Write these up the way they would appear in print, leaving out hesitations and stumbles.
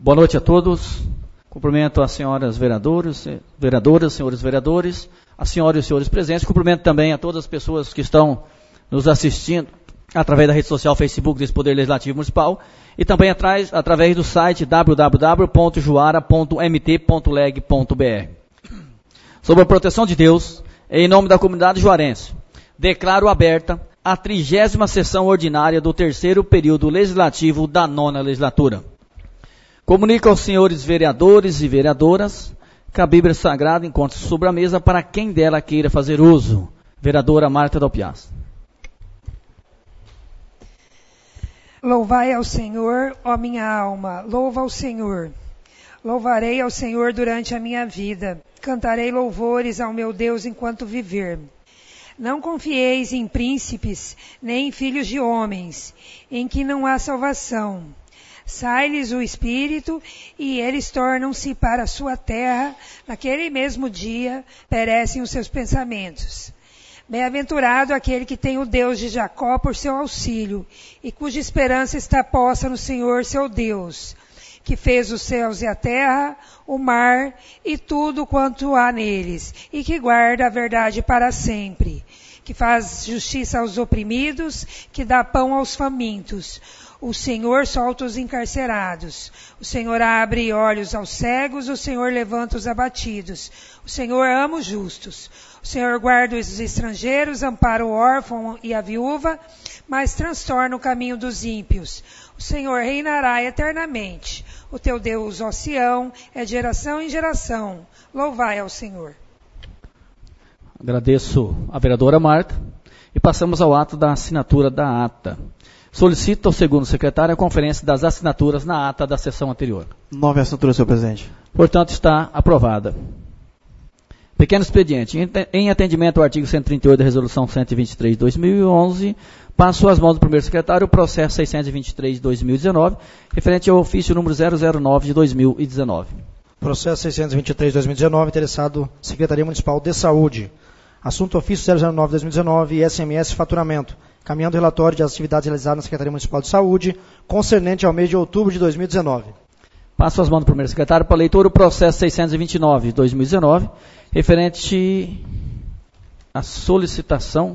Boa noite a todos. Cumprimento as senhoras vereadoras, senhores vereadores, as senhoras e os senhores presentes. Cumprimento também a todas as pessoas que estão nos assistindo através da rede social Facebook desse Poder Legislativo Municipal e também através do site www.juara.mt.leg.br. Sob a proteção de Deus, em nome da comunidade juarense, declaro aberta a 30ª sessão ordinária do 3º período legislativo da 9ª legislatura. Comunico aos senhores vereadores e vereadoras que a Bíblia Sagrada encontra-se sobre a mesa para quem dela queira fazer uso. Vereadora Marta Dalpiaz. Louvai ao Senhor, ó minha alma, louva ao Senhor. Louvarei ao Senhor durante a minha vida, cantarei louvores ao meu Deus enquanto viver. Não confieis em príncipes, nem em filhos de homens, em que não há salvação. Sai-lhes o espírito, e eles tornam-se para a sua terra, naquele mesmo dia perecem os seus pensamentos. Bem-aventurado aquele que tem o Deus de Jacó por seu auxílio, e cuja esperança está posta no Senhor seu Deus, que fez os céus e a terra, o mar e tudo quanto há neles, e que guarda a verdade para sempre, que faz justiça aos oprimidos, que dá pão aos famintos. O Senhor solta os encarcerados. O Senhor abre olhos aos cegos. O Senhor levanta os abatidos. O Senhor ama os justos. O Senhor guarda os estrangeiros, ampara o órfão e a viúva, mas transtorna o caminho dos ímpios. O Senhor reinará eternamente. O teu Deus, ó Sião, é de geração em geração. Louvai ao Senhor. Agradeço a vereadora Marta e passamos ao ato da assinatura da ata. Solicito ao segundo secretário a conferência das assinaturas na ata da sessão anterior. 9 assinaturas, senhor presidente. Portanto, está aprovada. Pequeno expediente. Em atendimento ao artigo 138 da Resolução 123 de 2011, passo às mãos do primeiro secretário o processo 623 de 2019, referente ao ofício número 009 de 2019. Processo 623 de 2019, interessado Secretaria Municipal de Saúde. Assunto ofício 009 de 2019, ISMS Faturamento. Caminhando o relatório das atividades realizadas na Secretaria Municipal de Saúde, concernente ao mês de outubro de 2019. Passo as mãos do primeiro secretário para a leitura o processo 629 de 2019, referente à solicitação,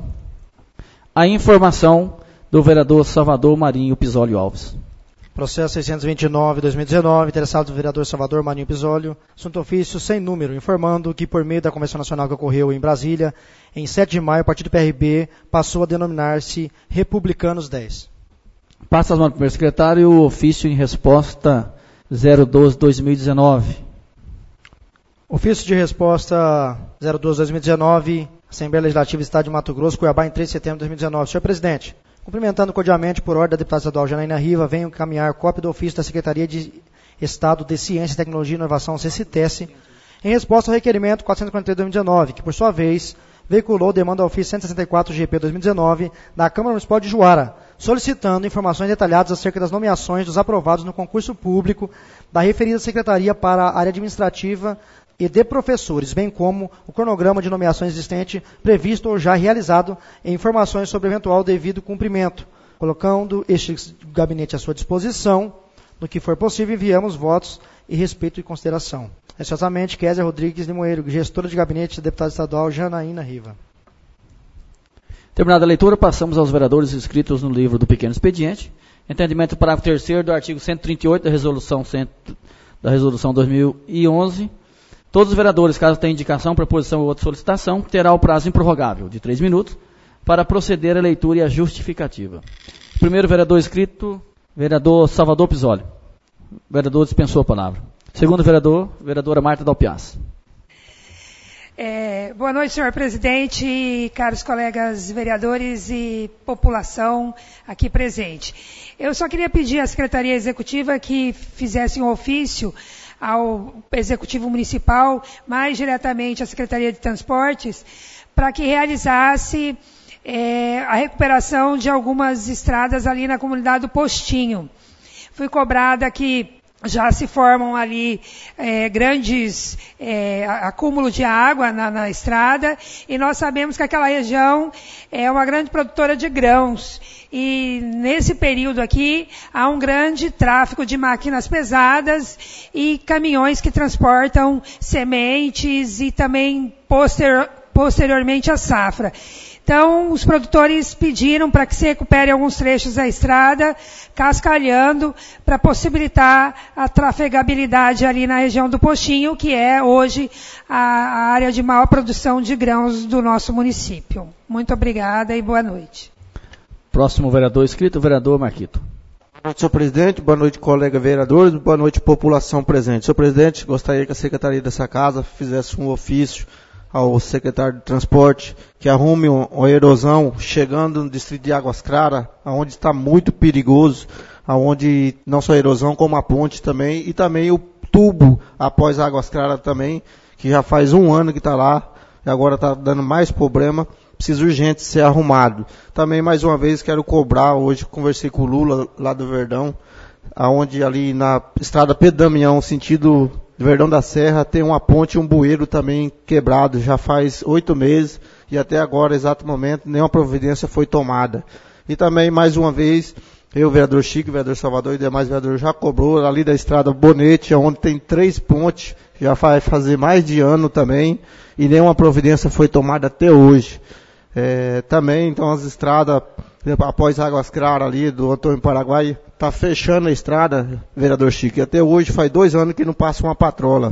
à informação do vereador Salvador Marinho Pisólio Alves. Processo 629 de 2019, interessado do vereador Salvador Marinho Pisólio, assunto ofício sem número, informando que por meio da Convenção Nacional que ocorreu em Brasília, em 7 de maio, o partido PRB passou a denominar-se Republicanos 10. Passa as mãos do primeiro secretário o ofício em resposta 012-2019. Ofício de resposta 012-2019, Assembleia Legislativa do Estado de Mato Grosso, Cuiabá, em 3 de setembro de 2019. Senhor presidente, cumprimentando cordialmente por ordem da deputada estadual Janaína Riva, venho encaminhar cópia do ofício da Secretaria de Estado de Ciência, Tecnologia e Inovação, CECITES, em resposta ao requerimento 443 de 2019, que, por sua vez, veiculou demanda ao ofício 164 GP 2019 da Câmara Municipal de Juara, solicitando informações detalhadas acerca das nomeações dos aprovados no concurso público da referida Secretaria para a área administrativa e de professores, bem como o cronograma de nomeações existente previsto ou já realizado e informações sobre eventual devido cumprimento. Colocando este gabinete à sua disposição, no que for possível, enviamos votos e respeito e consideração. Ansiosamente, Kézia Rodrigues Limoeiro, gestora de gabinete da deputada estadual Janaína Riva. Terminada a leitura, passamos aos vereadores inscritos no livro do Pequeno Expediente. Entendimento do parágrafo 3º do artigo 138 da Resolução 2011. Todos os vereadores, caso tenham indicação, proposição ou outra solicitação, terá o prazo improrrogável de 3 minutos para proceder à leitura e à justificativa. O primeiro vereador inscrito, vereador Salvador Pisólio. O vereador dispensou a palavra. Segundo vereador, vereadora Marta Dalpiaz. Boa noite, senhor presidente, caros colegas vereadores e população aqui presente. Eu só queria pedir à Secretaria Executiva que fizesse um ofício ao Executivo Municipal, mais diretamente à Secretaria de Transportes, para que realizasse a recuperação de algumas estradas ali na comunidade do Postinho. Fui cobrada que já se formam ali grandes acúmulos de água na estrada, e nós sabemos que aquela região é uma grande produtora de grãos. E nesse período aqui há um grande tráfego de máquinas pesadas e caminhões que transportam sementes e também posteriormente a safra. Então, os produtores pediram para que se recupere alguns trechos da estrada, cascalhando, para possibilitar a trafegabilidade ali na região do Postinho, que é hoje a área de maior produção de grãos do nosso município. Muito obrigada e boa noite. Próximo vereador inscrito, o vereador Marquito. Boa noite, senhor presidente. Boa noite, colega vereadores. Boa noite, população presente. Senhor presidente, gostaria que a secretaria dessa casa fizesse um ofício ao secretário de transporte que arrume uma erosão chegando no distrito de Águas Claras, onde está muito perigoso, onde não só a erosão como a ponte também, e também o tubo após Águas Claras também, que já faz 1 ano que está lá, e agora está dando mais problema, precisa urgente ser arrumado. Também, mais uma vez, quero cobrar, hoje conversei com o Lula, lá do Verdão, onde ali na estrada Pedro Damião, sentido Verdão da Serra, tem uma ponte e um bueiro também quebrado, já faz 8 meses, e até agora, exato momento, nenhuma providência foi tomada. E também, mais uma vez, eu, vereador Chico, vereador Salvador e demais vereadores já cobrou ali da estrada Bonete, onde tem 3 pontes, já vai fazer mais de ano também, e nenhuma providência foi tomada até hoje. Também, então, as estradas, após Águas Claras ali, do Antônio Paraguai, está fechando a estrada, vereador Chico, e até hoje faz 2 anos que não passa uma patrola.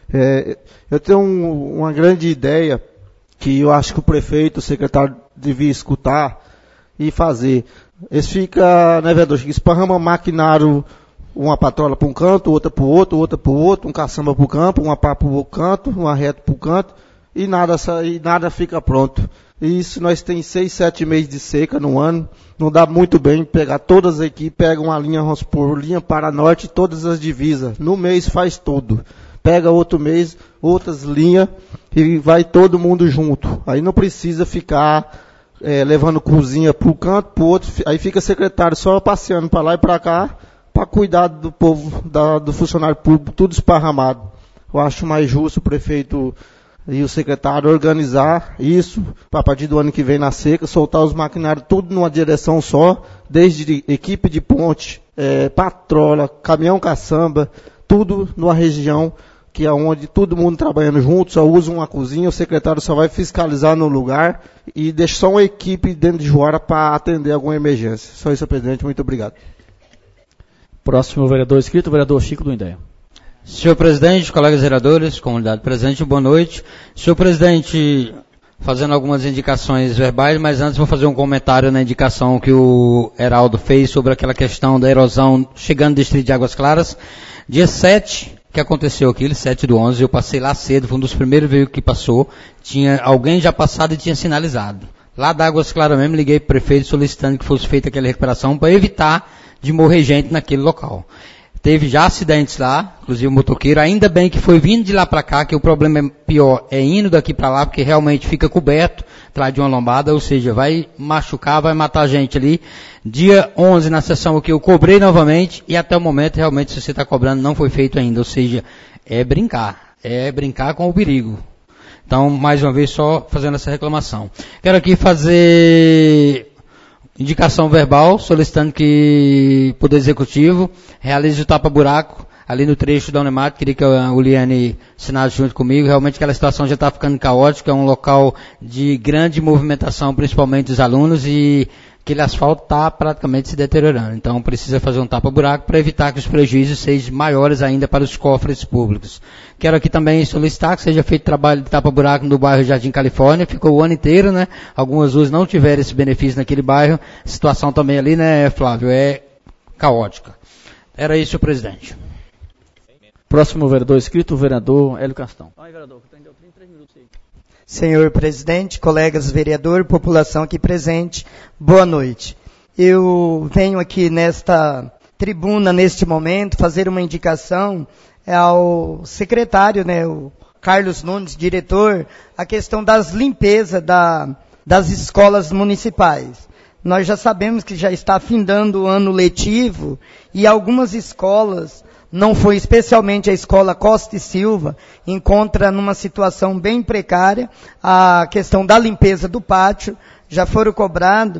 Eu tenho uma grande ideia, que eu acho que o prefeito, o secretário, devia escutar e fazer. Eles ficam, né, vereador Chico, esparrama maquinário, uma patrola para um canto, outra para o outro, outra para o outro, um caçamba para o campo, uma pá para o canto, uma reta para o canto, e nada fica pronto. E isso nós temos 6, 7 meses de seca no ano, não dá muito bem pegar todas as equipes, pega uma linha, vamos supor, linha para norte, todas as divisas, no mês faz tudo. Pega outro mês, outras linhas, e vai todo mundo junto. Aí não precisa ficar levando cozinha para um canto, para o outro, aí fica secretário só passeando para lá e para cá, para cuidar do povo, do funcionário público, tudo esparramado. Eu acho mais justo o prefeito e o secretário organizar isso, para a partir do ano que vem na seca, soltar os maquinários tudo numa direção só, desde equipe de ponte, patrola, caminhão caçamba, tudo numa região que é onde todo mundo trabalhando junto, só usa uma cozinha, o secretário só vai fiscalizar no lugar e deixa só uma equipe dentro de Juara para atender alguma emergência. Só isso, presidente. Muito obrigado. Próximo vereador inscrito, o vereador Chico do Indéia. Senhor presidente, colegas vereadores, comunidade presente, boa noite. Senhor presidente, fazendo algumas indicações verbais, mas antes vou fazer um comentário na indicação que o Heraldo fez sobre aquela questão da erosão chegando no distrito de Águas Claras. Dia 7, que aconteceu aquilo, 7/11, eu passei lá cedo, foi um dos primeiros veículos que passou, tinha alguém já passado e tinha sinalizado. Lá da Águas Claras mesmo, liguei para o prefeito solicitando que fosse feita aquela recuperação para evitar de morrer gente naquele local. Teve já acidentes lá, inclusive o motoqueiro, ainda bem que foi vindo de lá para cá, que o problema pior é indo daqui para lá, porque realmente fica coberto, atrás de uma lombada, ou seja, vai machucar, vai matar a gente ali. Dia 11, na sessão aqui, eu cobrei novamente, e até o momento, realmente, se você está cobrando, não foi feito ainda, ou seja, é brincar com o perigo. Então, mais uma vez, só fazendo essa reclamação. Quero aqui fazer indicação verbal, solicitando que o Poder Executivo realize o tapa-buraco ali no trecho da Unemat. Queria que a Uliane assinasse junto comigo. Realmente aquela situação já está ficando caótica, é um local de grande movimentação, principalmente dos alunos, e aquele asfalto está praticamente se deteriorando. Então precisa fazer um tapa-buraco para evitar que os prejuízos sejam maiores ainda para os cofres públicos. Quero aqui também solicitar que seja feito trabalho de tapa-buraco no bairro Jardim Califórnia. Ficou o ano inteiro, né? Algumas ruas não tiveram esse benefício naquele bairro. A situação também ali, né, Flávio, é caótica. Era isso, presidente. Próximo vereador inscrito, o vereador Hélio Castão. Aí, vereador, que deu 33 minutos aí. Senhor presidente, colegas vereador, população aqui presente, boa noite. Eu venho aqui nesta tribuna, neste momento, fazer uma indicação ao secretário, né, o Carlos Nunes, diretor, a questão das limpezas das escolas municipais. Nós já sabemos que já está findando o ano letivo e algumas escolas não foi especialmente a escola Costa e Silva, encontra numa situação bem precária, a questão da limpeza do pátio, já foram cobrados,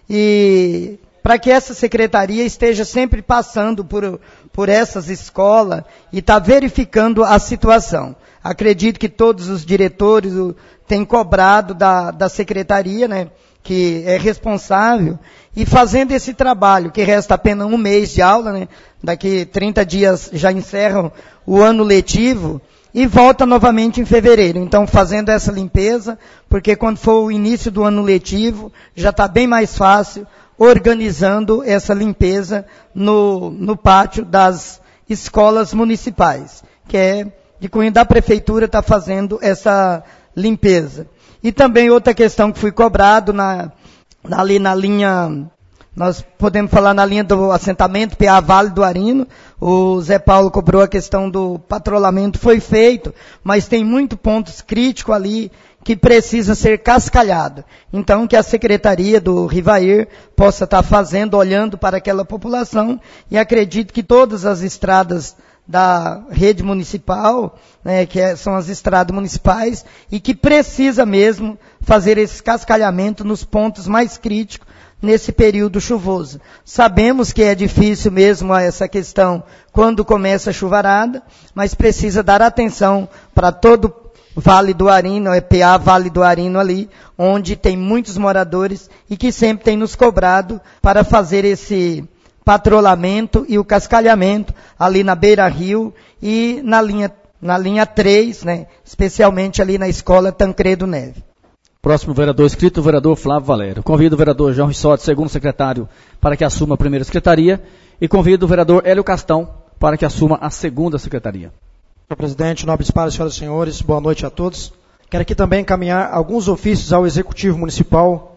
e para que essa secretaria esteja sempre passando por essas escolas e está verificando a situação. Acredito que todos os diretores têm cobrado da secretaria, né, que é responsável, e fazendo esse trabalho, que resta apenas um mês de aula, né, daqui 30 dias já encerram o ano letivo, e volta novamente em fevereiro. Então, fazendo essa limpeza, porque quando for o início do ano letivo, já está bem mais fácil, organizando essa limpeza no pátio das escolas municipais, que é de cunho da prefeitura, está fazendo essa limpeza. E também outra questão que foi cobrado ali na linha, nós podemos falar na linha do assentamento PA Vale do Arino, o Zé Paulo cobrou a questão do patrulhamento, foi feito, mas tem muitos pontos críticos ali que precisa ser cascalhado. Então, que a secretaria do Rivair possa estar fazendo, olhando para aquela população, e acredito que todas as estradas da rede municipal, né, são as estradas municipais, e que precisa mesmo fazer esse cascalhamento nos pontos mais críticos nesse período chuvoso. Sabemos que é difícil mesmo essa questão quando começa a chuvarada, mas precisa dar atenção para todo Vale do Arino, PA Vale do Arino ali, onde tem muitos moradores e que sempre tem nos cobrado para fazer esse patrulhamento e o cascalhamento ali na Beira Rio e na linha 3, né, especialmente ali na escola Tancredo Neves. Próximo vereador inscrito, o vereador Flávio Valério. Convido o vereador João Rissotti, segundo secretário, para que assuma a primeira secretaria, e convido o vereador Hélio Castão para que assuma a segunda secretaria. Senhor presidente, nobres pares, senhoras e senhores, boa noite a todos. Quero aqui também encaminhar alguns ofícios ao Executivo Municipal.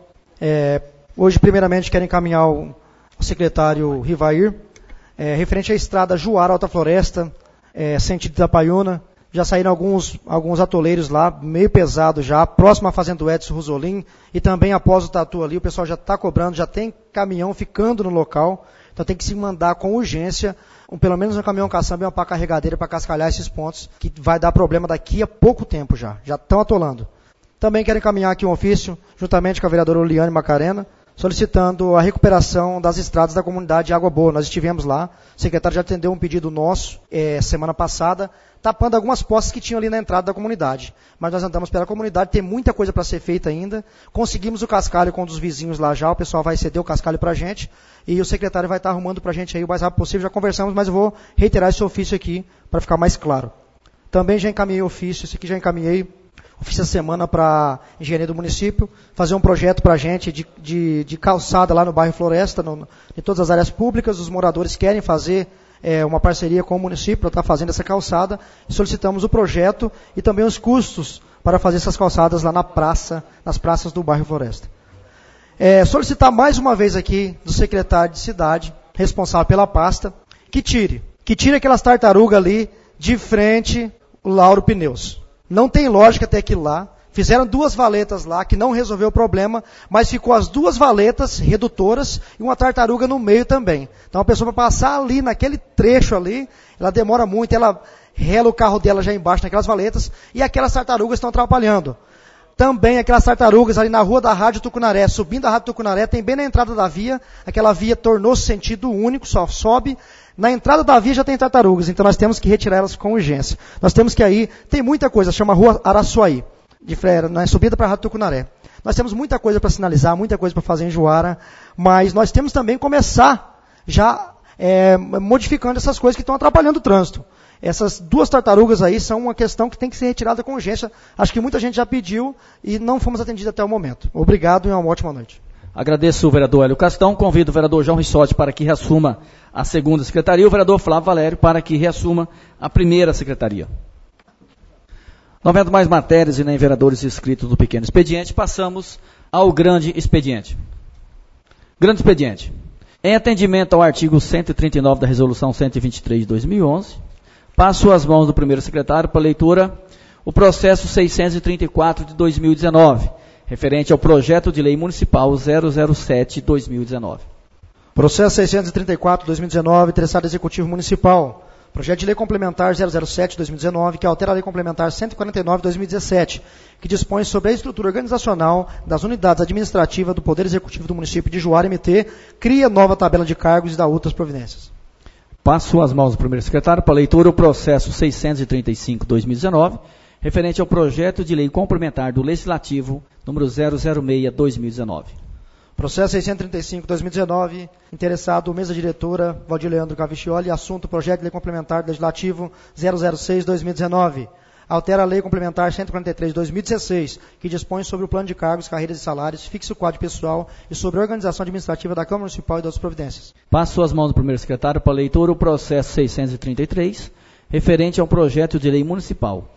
Hoje, primeiramente, quero encaminhar ao secretário Rivair, referente à estrada Juara Alta Floresta, sentido Itapaiuna. Já saíram alguns atoleiros lá, meio pesado já, próximo à fazenda do Edson Rosolim, e também após o Tatu ali, o pessoal já está cobrando, já tem caminhão ficando no local, então tem que se mandar com urgência, pelo menos um caminhão caçamba e uma pá carregadeira para cascalhar esses pontos, que vai dar problema daqui a pouco tempo já estão atolando. Também quero encaminhar aqui um ofício, juntamente com a vereadora Oliane Macarena, solicitando a recuperação das estradas da comunidade Água Boa. Nós estivemos lá, o secretário já atendeu um pedido nosso, semana passada, tapando algumas poças que tinham ali na entrada da comunidade. Mas nós andamos pela comunidade, tem muita coisa para ser feita ainda. Conseguimos o cascalho com um dos vizinhos lá já, o pessoal vai ceder o cascalho para a gente, e o secretário vai estar arrumando para a gente aí o mais rápido possível. Já conversamos, mas eu vou reiterar esse ofício aqui, para ficar mais claro. Também já encaminhei ofício, esse aqui já encaminhei, ofício essa semana para a engenharia do município, fazer um projeto para a gente de calçada lá no bairro Floresta, em todas as áreas públicas. Os moradores querem fazer uma parceria com o município para estar fazendo essa calçada. Solicitamos o projeto e também os custos para fazer essas calçadas lá nas praças do bairro Floresta. Solicitar mais uma vez aqui do secretário de cidade, responsável pela pasta, que tire aquelas tartarugas ali de frente ao Lauro Pneus. Não tem lógica ter aquilo lá. Fizeram 2 valetas lá, que não resolveu o problema, mas ficou as 2 valetas redutoras e uma tartaruga no meio também. Então a pessoa para passar ali, naquele trecho ali, ela demora muito, ela rela o carro dela já embaixo naquelas valetas, e aquelas tartarugas estão atrapalhando. Também aquelas tartarugas ali na rua da Rádio Tucunaré, subindo a Rádio Tucunaré, tem bem na entrada da via, aquela via tornou-se sentido único, só sobe. Na entrada da via já tem tartarugas, então nós temos que retirar elas com urgência. Nós temos que aí, tem muita coisa, chama Rua Araçuaí, na subida para a Rádio Tucunaré. Nós temos muita coisa para sinalizar, muita coisa para fazer em Juara, mas nós temos também que começar já modificando essas coisas que estão atrapalhando o trânsito. Essas 2 tartarugas aí são uma questão que tem que ser retirada com urgência. Acho que muita gente já pediu e não fomos atendidos até o momento. Obrigado e uma ótima noite. Agradeço o vereador Hélio Castão, convido o vereador João Rissotti para que reassuma a segunda secretaria e o vereador Flávio Valério para que reassuma a primeira secretaria. Não havendo mais matérias e nem vereadores inscritos do pequeno expediente, passamos ao grande expediente. Grande expediente. Em atendimento ao artigo 139 da Resolução 123 de 2011, passo às mãos do primeiro secretário para leitura o processo 634 de 2019, referente ao projeto de lei municipal 007/2019. Processo 634/2019, Terceiro Executivo Municipal. Projeto de Lei Complementar 007/2019, que altera a Lei Complementar 149/2017, que dispõe sobre a estrutura organizacional das unidades administrativas do Poder Executivo do município de Juara MT, cria nova tabela de cargos e dá outras providências. Passo as mãos do primeiro secretário para leitura o processo 635/2019, referente ao projeto de lei complementar do Legislativo, número 006/2019. Processo 635/2019, interessado, mesa diretora, Valdir Leandro Cavicchioli, assunto, projeto de lei complementar do Legislativo 006/2019. Altera a lei complementar 143/2016, que dispõe sobre o plano de cargos, carreiras e salários, fixa o quadro pessoal e sobre a organização administrativa da Câmara Municipal e das outras providências. Passo as mãos do primeiro secretário para leitura o processo 633, referente ao projeto de lei municipal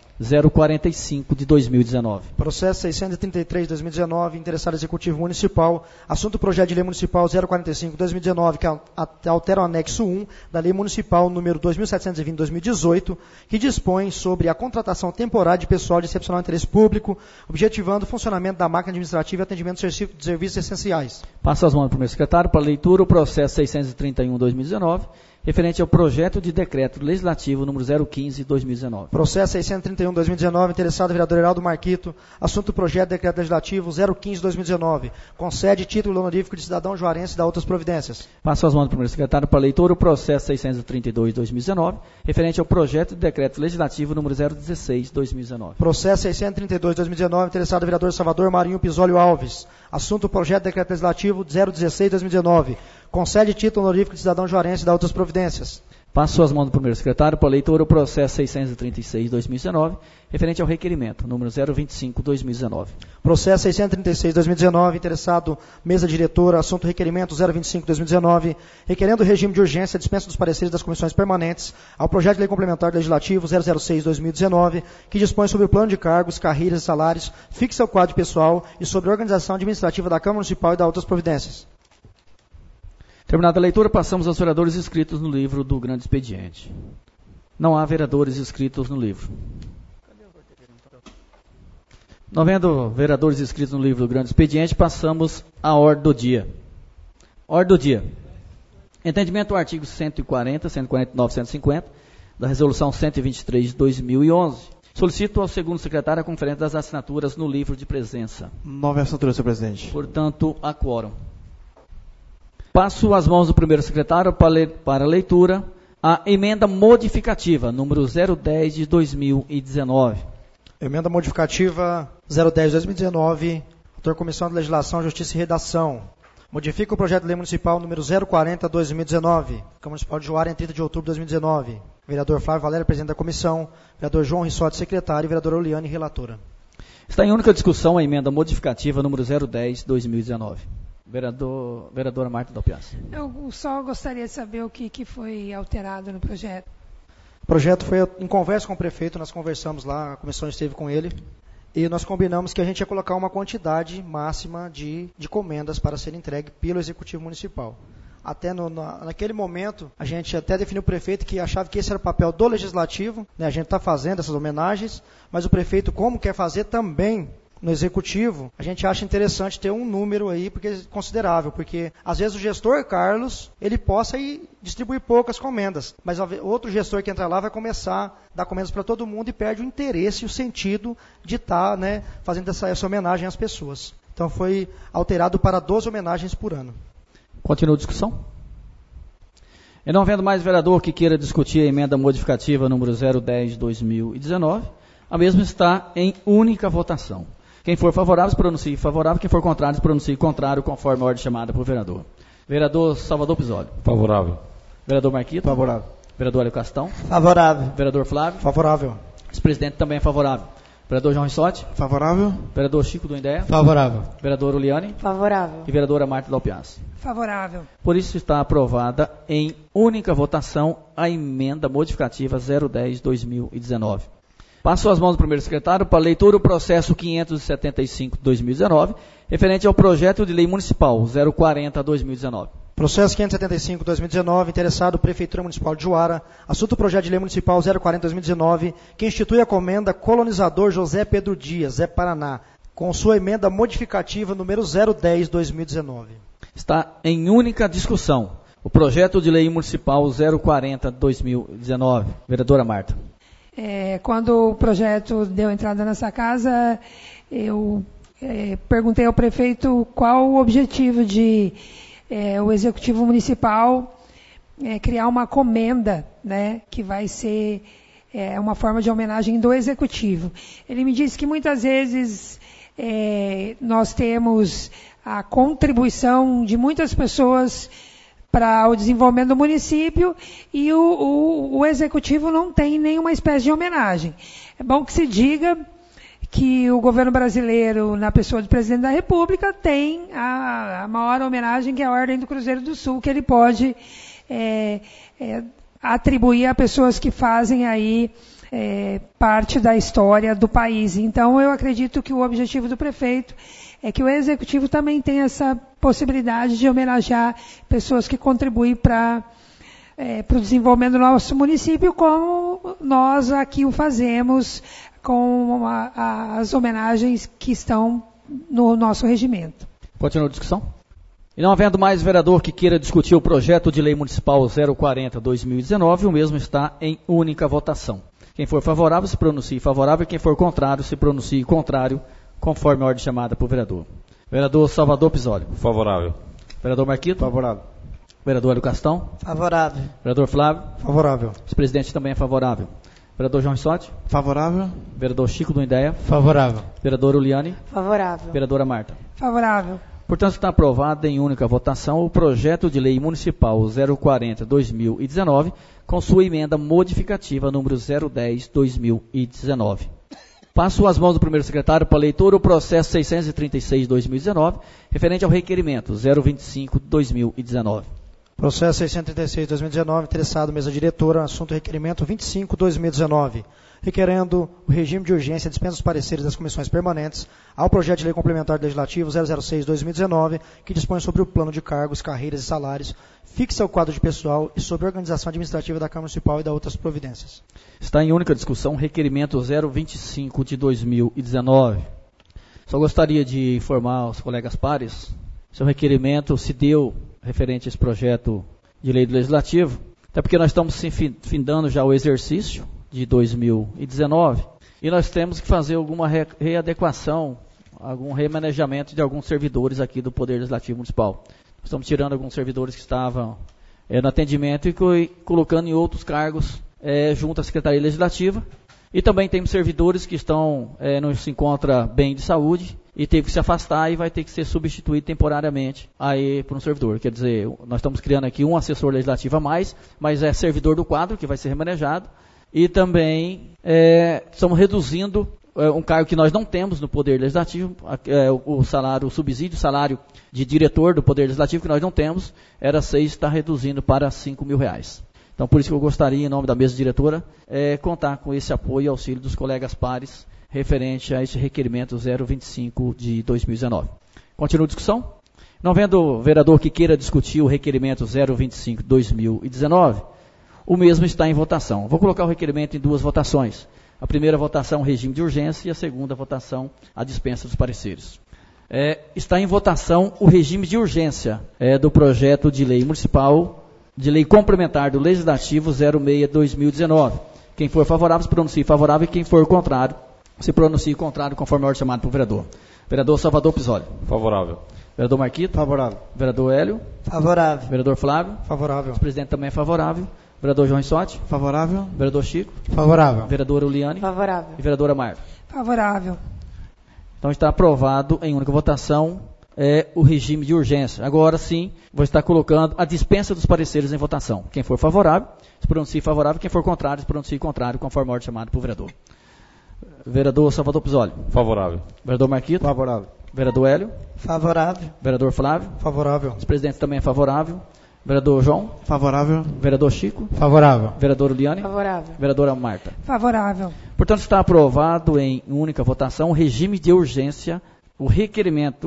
045/2019. Processo 633/2019, interessado Executivo Municipal, assunto projeto de lei municipal 045/2019, que altera o anexo 1 da Lei Municipal número 2720/2018, que dispõe sobre a contratação temporária de pessoal de excepcional interesse público, objetivando o funcionamento da máquina administrativa e atendimento de serviços essenciais. Passo as mãos do primeiro secretário para leitura o processo 631/2019, referente ao projeto de decreto legislativo número 015/2019. Processo 631/2019, interessado vereador Heraldo Marquito, assunto projeto de decreto legislativo 015/2019, concede título honorífico de cidadão juarense e dá outras providências. Passo as mãos do primeiro secretário para leitura o processo 632/2019, referente ao projeto de decreto legislativo número 016/2019. Processo 632/2019, interessado vereador Salvador Marinho Pisólio Alves, assunto projeto de decreto legislativo 016/2019, concede título honorífico de cidadão juarense e dá outras providências. Passo as mãos do primeiro secretário para leitura o processo 636/2019, referente ao requerimento, número 025/2019. Processo 636/2019, interessado mesa diretora, assunto requerimento 025/2019, requerendo regime de urgência, dispensa dos pareceres das comissões permanentes ao projeto de lei complementar legislativo 006/2019, que dispõe sobre o plano de cargos, carreiras e salários, fixa o quadro pessoal e sobre a organização administrativa da Câmara Municipal e dá outras providências. Terminada a leitura, passamos aos vereadores inscritos no livro do grande expediente. Não há vereadores inscritos no livro. Não havendo vereadores inscritos no livro do grande expediente, passamos à ordem do dia. Ordem do dia. Entendimento do artigo 140, 149, 150, da resolução 123 de 2011. Solicito ao segundo secretário a conferência das assinaturas no livro de presença. 9 assinaturas, senhor presidente. Portanto, há quórum. Passo as mãos do primeiro secretário para leitura a emenda modificativa, número 010 de 2019. Emenda modificativa 010/2019, autor Comissão de Legislação, Justiça e Redação. Modifica o projeto de lei municipal número 040/2019, Câmara Municipal de Juara, em 30 de outubro de 2019. Vereador Flávio Valério, presidente da comissão. Vereador João Rissotti, secretário. E vereadora Oliane, relatora. Está em única discussão a emenda modificativa número 010/2019. Vereadora Marta Dalpiaz. Eu só gostaria de saber o que foi alterado no projeto. O projeto foi em conversa com o prefeito, nós conversamos lá, a comissão esteve com ele, e nós combinamos que a gente ia colocar uma quantidade máxima de comendas para ser entregue pelo Executivo Municipal. Até naquele momento, a gente até definiu o prefeito que achava que esse era o papel do Legislativo, né? A gente está fazendo essas homenagens, mas o prefeito, como quer fazer também no Executivo, a gente acha interessante ter um número aí considerável, porque às vezes o gestor Carlos, ele possa ir distribuir poucas comendas, mas outro gestor que entra lá vai começar a dar comendas para todo mundo e perde o interesse e o sentido de estar, né, fazendo essa homenagem às pessoas. Então foi alterado para 12 homenagens por ano. Continua a discussão? E não havendo mais vereador que queira discutir a emenda modificativa número 010/2019, a mesma está em única votação. Quem for favorável, se pronuncie favorável. Quem for contrário, se pronuncie contrário, conforme a ordem chamada por vereador. Vereador Salvador Pisólio. Favorável. Vereador Marquito. Favorável. Vereador Hélio Castão. Favorável. Vereador Flávio. Favorável. Vice-presidente também é favorável. Vereador João Rissotti. Favorável. Vereador Chico do Indéia. Favorável. Vereadora Oliane. Favorável. E vereadora Marta Dalpiaz. Favorável. Por isso está aprovada em única votação a emenda modificativa 010/2019. Passo as mãos do primeiro secretário para leitura o processo 575/2019, referente ao projeto de lei municipal 040/2019. Processo 575/2019, interessado Prefeitura Municipal de Juara, assunto projeto de lei municipal 040/2019, que institui a comenda colonizador José Pedro Dias, Zé Paraná, com sua emenda modificativa número 010/2019. Está em única discussão O projeto de lei municipal 040/2019. Vereadora Marta. Quando o projeto deu entrada nessa casa, eu perguntei ao prefeito qual o objetivo de o Executivo Municipal criar uma comenda, né, que vai ser uma forma de homenagem do Executivo. Ele me disse que muitas vezes nós temos a contribuição de muitas pessoas para o desenvolvimento do município e o Executivo não tem nenhuma espécie de homenagem. É bom que se diga que o governo brasileiro, na pessoa do presidente da República, tem a maior homenagem, que é a Ordem do Cruzeiro do Sul, que ele pode atribuir a pessoas que fazem aí parte da história do país. Então, eu acredito que o objetivo do prefeito é que o Executivo também tem essa possibilidade de homenagear pessoas que contribuem para o desenvolvimento do nosso município, como nós aqui o fazemos com as homenagens que estão no nosso regimento. Continua a discussão? E não havendo mais vereador que queira discutir o projeto de lei municipal 040/2019, o mesmo está em única votação. Quem for favorável, se pronuncie favorável, e quem for contrário, se pronuncie contrário, conforme a ordem chamada por vereador. Vereador Salvador Pisoli. Favorável. Vereador Marquito. Favorável. Vereador Hélio Castão. Favorável. Vereador Flávio. Favorável. Vice-presidente também é favorável. Vereador João Rissotti. Favorável. Vereador Chico do Ideia. Favorável. Vereadora Uliane. Favorável. Vereadora Marta. Favorável. Portanto, está aprovado em única votação o projeto de lei municipal 040/2019, com sua emenda modificativa número 010/2019. Passo às mãos do primeiro secretário para leitura o processo 636/2019, referente ao requerimento 025/2019. Processo 636/2019, interessado mesa diretora, assunto requerimento 25/2019, requerendo o regime de urgência e dispensa dos pareceres das comissões permanentes ao projeto de lei complementar legislativo 006/2019, que dispõe sobre o plano de cargos, carreiras e salários, fixa o quadro de pessoal e sobre a organização administrativa da Câmara Municipal e da outras providências. Está em única discussão o requerimento 025/2019. Só gostaria de informar aos colegas pares, seu requerimento se deu referente a esse projeto de lei do legislativo, até porque nós estamos findando já o exercício de 2019 e nós temos que fazer alguma readequação, algum remanejamento de alguns servidores aqui do Poder Legislativo Municipal. Estamos tirando alguns servidores que estavam no atendimento e colocando em outros cargos junto à Secretaria Legislativa. E também temos servidores que não se encontram bem de saúde e teve que se afastar e vai ter que ser substituído temporariamente aí por um servidor. Quer dizer, nós estamos criando aqui um assessor legislativo a mais, mas é servidor do quadro que vai ser remanejado. E também estamos reduzindo um cargo que nós não temos no Poder Legislativo, o subsídio, o salário de diretor do Poder Legislativo que nós não temos, era 6, está reduzindo para R$5.000. Então, por isso que eu gostaria, em nome da mesa diretora, contar com esse apoio e auxílio dos colegas pares referente a esse requerimento 025/2019. Continua a discussão? Não havendo vereador que queira discutir o requerimento 025/2019, o mesmo está em votação. Vou colocar o requerimento em duas votações. A primeira votação, regime de urgência, e a segunda votação, a dispensa dos pareceres. Está em votação o regime de urgência do projeto de lei municipal, de lei complementar do Legislativo 06/2019. Quem for favorável, se pronuncie favorável, e quem for contrário, se pronuncie contrário, conforme a ordem chamada pelo vereador. Vereador Salvador Pisoli. Favorável. Vereador Marquito. Favorável. Vereador Hélio. Favorável. Vereador Flávio. Favorável. O presidente também é favorável. Vereador João Rissotti. Favorável. Vereador Chico. Favorável. Vereadora Uliane. Favorável. E vereadora Marta. Favorável. Então está aprovado em única votação o regime de urgência. Agora sim, vou estar colocando a dispensa dos pareceres em votação. Quem for favorável, se pronuncie favorável. Quem for contrário, se pronuncie contrário, conforme a ordem chamada pelo vereador. Vereador Salvador Pisoli. Favorável. Vereador Marquito. Favorável. Vereador Hélio. Favorável. Vereador Flávio. Favorável. Os presidentes também é favorável. Vereador João. Favorável. Vereador Chico. Favorável. Vereadora Uliane. Favorável. Vereadora Marta. Favorável. Portanto, está aprovado em única votação o regime de urgência, o requerimento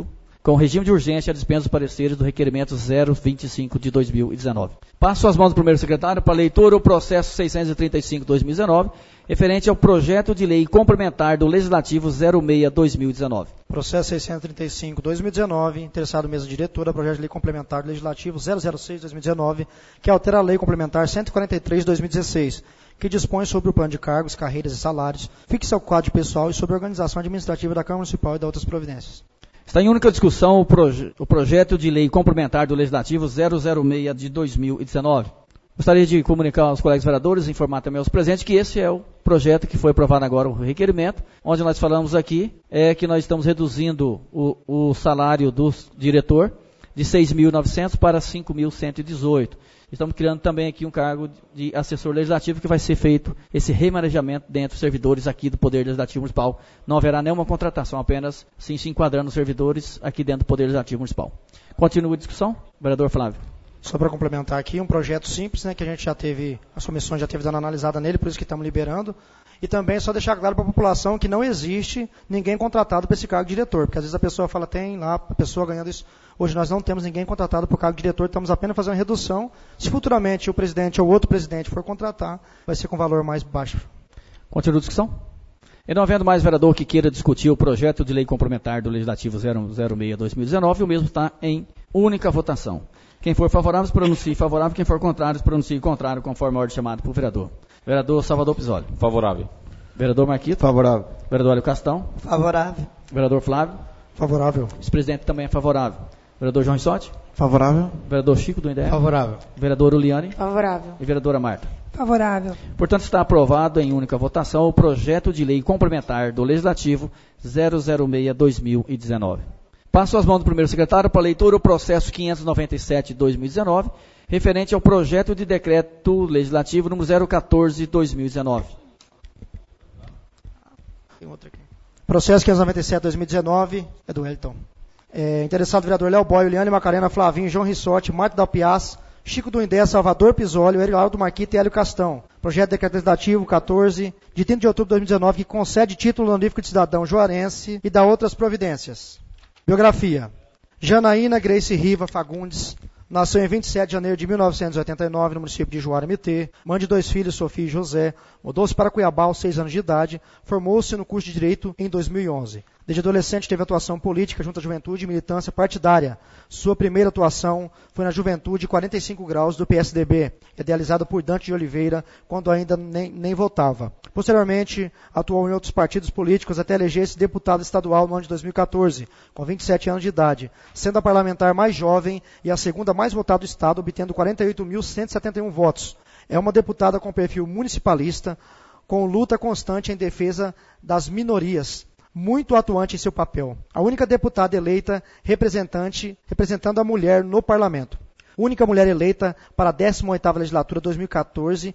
com regime de urgência a dispensa dos pareceres do requerimento 025 de 2019. Passo às mãos do primeiro secretário para leitura o processo 635/2019, referente ao projeto de lei complementar do Legislativo 06/2019. Processo 635/2019, interessado mesa diretora, projeto de lei complementar do Legislativo 006/2019, que altera a lei complementar 143/2016, que dispõe sobre o plano de cargos, carreiras e salários, fixa o quadro de pessoal e sobre a organização administrativa da Câmara Municipal e de outras providências. Está em única discussão o projeto de lei complementar do Legislativo 006 de 2019. Gostaria de comunicar aos colegas vereadores, informar também aos presentes, que esse é o projeto que foi aprovado agora, o requerimento, onde nós falamos aqui, que nós estamos reduzindo o salário do diretor de 6.900 para 5.118. Estamos criando também aqui um cargo de assessor legislativo, que vai ser feito esse remanejamento dentro dos servidores aqui do Poder Legislativo Municipal. Não haverá nenhuma contratação, apenas sim se enquadrando os servidores aqui dentro do Poder Legislativo Municipal. Continua a discussão. Vereador Flávio. Só para complementar aqui, um projeto simples, né, que a gente já teve, as comissões já teve dando analisada nele, por isso que estamos liberando. E também só deixar claro para a população que não existe ninguém contratado para esse cargo de diretor, porque às vezes a pessoa fala, tem lá a pessoa ganhando isso. Hoje nós não temos ninguém contratado para o cargo de diretor, estamos apenas fazendo redução. Se futuramente o presidente ou outro presidente for contratar, vai ser com valor mais baixo. Continua a discussão? E não havendo mais vereador que queira discutir o projeto de lei complementar do Legislativo 006/2019, o mesmo está em única votação. Quem for favorável, se pronuncie favorável. Quem for contrário, se pronuncie contrário, conforme a ordem chamada pelo vereador. Vereador Salvador Pisoli. Favorável. Vereador Marquito. Favorável. Vereador Hélio Castão. Favorável. Vereador Flávio. Favorável. Vice-presidente também é favorável. Vereador João Rissotti. Favorável. Vereador Chico do INDE. Favorável. Vereadora Uliane. Favorável. E vereadora Marta. Favorável. Portanto, está aprovado em única votação o projeto de lei complementar do Legislativo 006/2019. Passo às mãos do primeiro secretário para leitura o processo 597/2019, referente ao projeto de decreto legislativo número 014/2019. Tem outro aqui. Processo 597/2019 é do Wellington. Interessado vereador Léo Boy, Uliane Macarena, Flavinho, João Rissotti, Marta Dalpiaz, Chico do Indé, Salvador Pisoli, Erialdo Marquito e Hélio Castão. Projeto de decreto legislativo 14, de 30 de outubro de 2019, que concede título honorífico de cidadão juarense e dá outras providências. Biografia. Janaína Grace Riva Fagundes, nasceu em 27 de janeiro de 1989 no município de Juara MT, mãe de 2 filhos, Sofia e José, mudou-se para Cuiabá aos 6 anos de idade, formou-se no curso de Direito em 2011. Desde adolescente teve atuação política junto à juventude e militância partidária. Sua primeira atuação foi na Juventude 45 Graus do PSDB, idealizada por Dante de Oliveira, quando ainda nem votava. Posteriormente, atuou em outros partidos políticos até eleger-se deputado estadual no ano de 2014, com 27 anos de idade, sendo a parlamentar mais jovem e a segunda mais votada do Estado, obtendo 48.171 votos. É uma deputada com perfil municipalista, com luta constante em defesa das minorias, muito atuante em seu papel. A única deputada eleita representando a mulher no parlamento. Única mulher eleita para a 18ª legislatura 2014,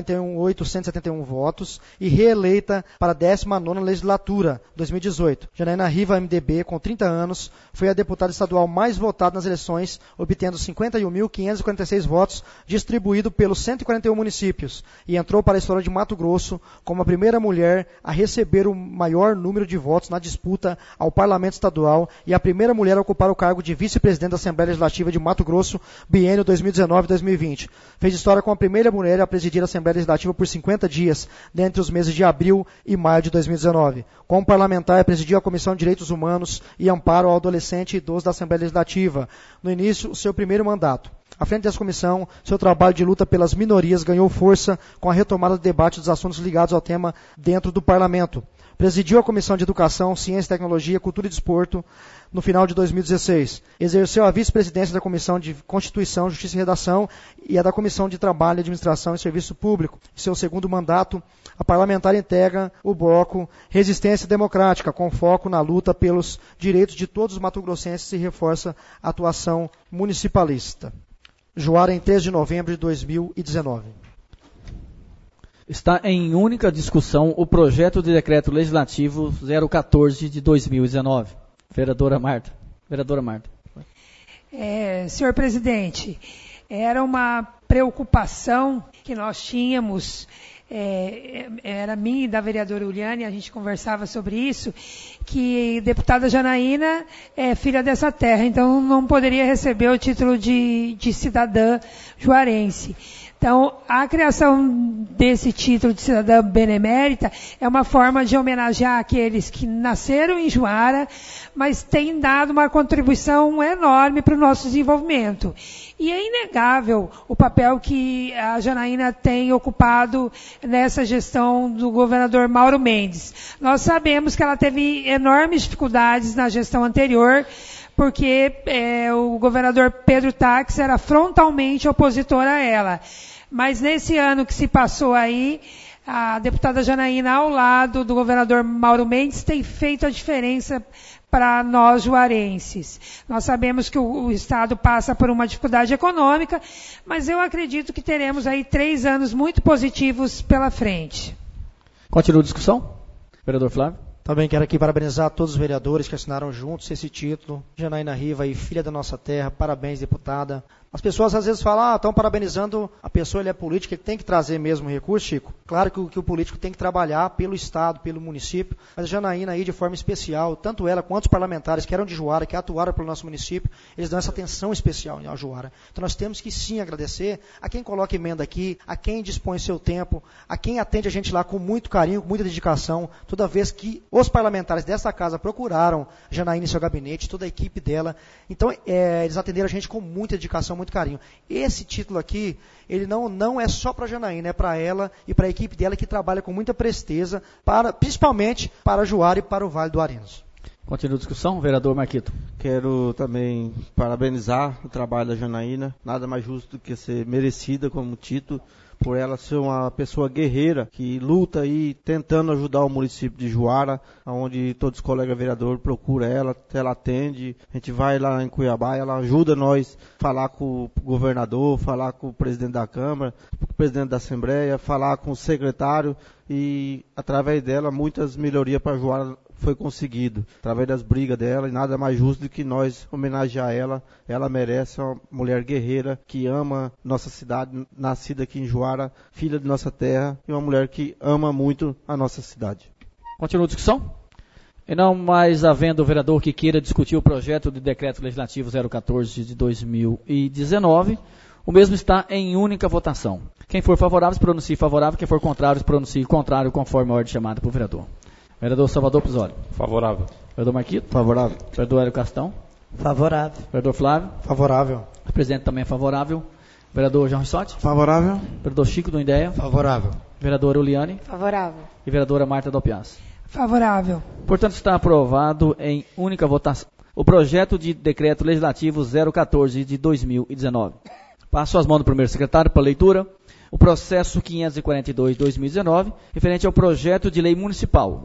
41.871 votos, e reeleita para a 19ª legislatura 2018. Janaína Riva, MDB, com 30 anos, foi a deputada estadual mais votada nas eleições, obtendo 51.546 votos, distribuído pelos 141 municípios, e entrou para a história de Mato Grosso como a primeira mulher a receber o maior número de votos na disputa ao Parlamento Estadual e a primeira mulher a ocupar o cargo de vice-presidente da Assembleia Legislativa de Mato Grosso, biênio 2019-2020. Fez história com a primeira mulher a presidir a Assembleia Legislativa por 50 dias, dentre os meses de abril e maio de 2019. Como parlamentar, presidiu a Comissão de Direitos Humanos e Amparo ao Adolescente e Idoso da Assembleia Legislativa. No início, o seu primeiro mandato. À frente dessa comissão, seu trabalho de luta pelas minorias ganhou força com a retomada do debate dos assuntos ligados ao tema dentro do Parlamento. Presidiu a Comissão de Educação, Ciência, Tecnologia, Cultura e Desporto no final de 2016. Exerceu a vice-presidência da Comissão de Constituição, Justiça e Redação e a da Comissão de Trabalho, Administração e Serviço Público. Em seu segundo mandato, a parlamentar integra o bloco Resistência Democrática, com foco na luta pelos direitos de todos os mato-grossenses e reforça a atuação municipalista. Juara, em 13 de novembro de 2019. Está em única discussão o projeto de decreto legislativo 014 de 2019. Vereadora Marta. Vereadora Marta. Senhor presidente, era uma preocupação que nós tínhamos era minha e da vereadora Uliane, a gente conversava sobre isso, que deputada Janaína é filha dessa terra, então não poderia receber o título de cidadã juarense. Então, a criação desse título de cidadã benemérita é uma forma de homenagear aqueles que nasceram em Juara, mas têm dado uma contribuição enorme para o nosso desenvolvimento. E é inegável o papel que a Janaína tem ocupado nessa gestão do governador Mauro Mendes. Nós sabemos que ela teve enormes dificuldades na gestão anterior, porque o governador Pedro Táxi era frontalmente opositor a ela. Mas nesse ano que se passou aí, a deputada Janaína, ao lado do governador Mauro Mendes, tem feito a diferença para nós juarenses. Nós sabemos que o Estado passa por uma dificuldade econômica, mas eu acredito que teremos aí 3 anos muito positivos pela frente. Continua a discussão? Vereador Flávio. Também quero aqui parabenizar todos os vereadores que assinaram juntos esse título. Janaína Riva, filha da nossa terra, parabéns, deputada. As pessoas às vezes falam, estão parabenizando a pessoa, ele é política, ele tem que trazer mesmo recurso, Chico. Claro que o político tem que trabalhar pelo Estado, pelo município, mas a Janaína aí de forma especial, tanto ela quanto os parlamentares que eram de Juara, que atuaram pelo nosso município, eles dão essa atenção especial em Juara. Então nós temos que sim agradecer a quem coloca emenda aqui, a quem dispõe seu tempo, a quem atende a gente lá com muito carinho, com muita dedicação, toda vez que os parlamentares dessa casa procuraram a Janaína em seu gabinete, toda a equipe dela. Então eles atenderam a gente com muita dedicação, muito carinho. Esse título aqui, ele não é só para a Janaína, é para ela e para a equipe dela que trabalha com muita presteza, principalmente para Juara e para o Vale do Arinos. Continua a discussão, vereador Marquito. Quero também parabenizar o trabalho da Janaína, nada mais justo do que ser merecida como título, por ela ser uma pessoa guerreira, que luta aí tentando ajudar o município de Juara, onde todos os colegas vereadores procuram ela atende, a gente vai lá em Cuiabá, ela ajuda nós a falar com o governador, falar com o presidente da Câmara, com o presidente da Assembleia, falar com o secretário, e através dela muitas melhorias para Juara foi conseguido, através das brigas dela, e nada mais justo do que nós homenagear ela. Ela merece, uma mulher guerreira que ama nossa cidade, nascida aqui em Juara, filha de nossa terra, e uma mulher que ama muito a nossa cidade. Continua a discussão? E não mais havendo o vereador que queira discutir o projeto de decreto legislativo 014 de 2019, o mesmo está em única votação. Quem for favorável, se pronuncie favorável. Quem for contrário, se pronuncie contrário, conforme a ordem chamada por vereador. Vereador Salvador Pisoli. Favorável. Vereador Marquito. Favorável. Vereador Hélio Castão. Favorável. Vereador Flávio. Favorável. O presidente também é favorável. Vereador João Rissotti. Favorável. Vereador Chico do Indéia. Favorável. Vereadora Uliane. Favorável. E vereadora Marta Dalpiaz. Favorável. Portanto, está aprovado em única votação o projeto de decreto legislativo 014 de 2019. Passo as mãos do primeiro secretário para leitura. O processo 542-2019, referente ao projeto de lei municipal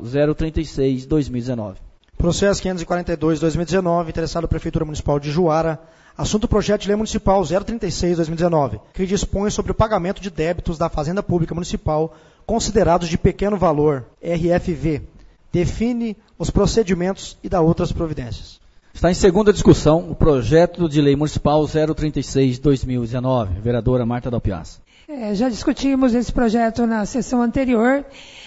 036-2019. Processo 542-2019, interessado à Prefeitura Municipal de Juara. Assunto projeto de lei municipal 036-2019, que dispõe sobre o pagamento de débitos da Fazenda Pública Municipal considerados de pequeno valor, RFV. Define os procedimentos e dá outras providências. Está em segunda discussão o projeto de lei municipal 036-2019. Vereadora Marta Dalpiaz. Já discutimos esse projeto na sessão anterior.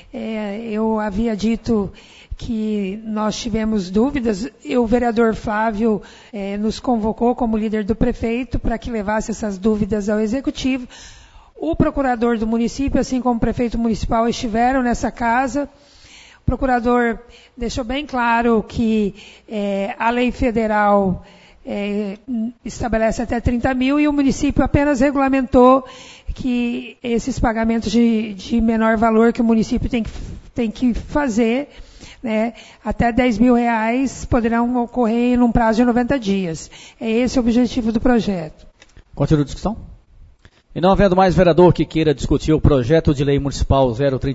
Eu havia dito que nós tivemos dúvidas. O vereador Flávio nos convocou como líder do prefeito para que levasse essas dúvidas ao executivo. O procurador do município, assim como o prefeito municipal, estiveram nessa casa. O procurador deixou bem claro que a lei federal estabelece até 30 mil e o município apenas regulamentou que esses pagamentos de menor valor que o município tem que fazer, né, até 10 mil reais poderão ocorrer num prazo de 90 dias. É esse o objetivo do projeto. Continua a discussão? E não havendo mais vereador que queira discutir o projeto de lei municipal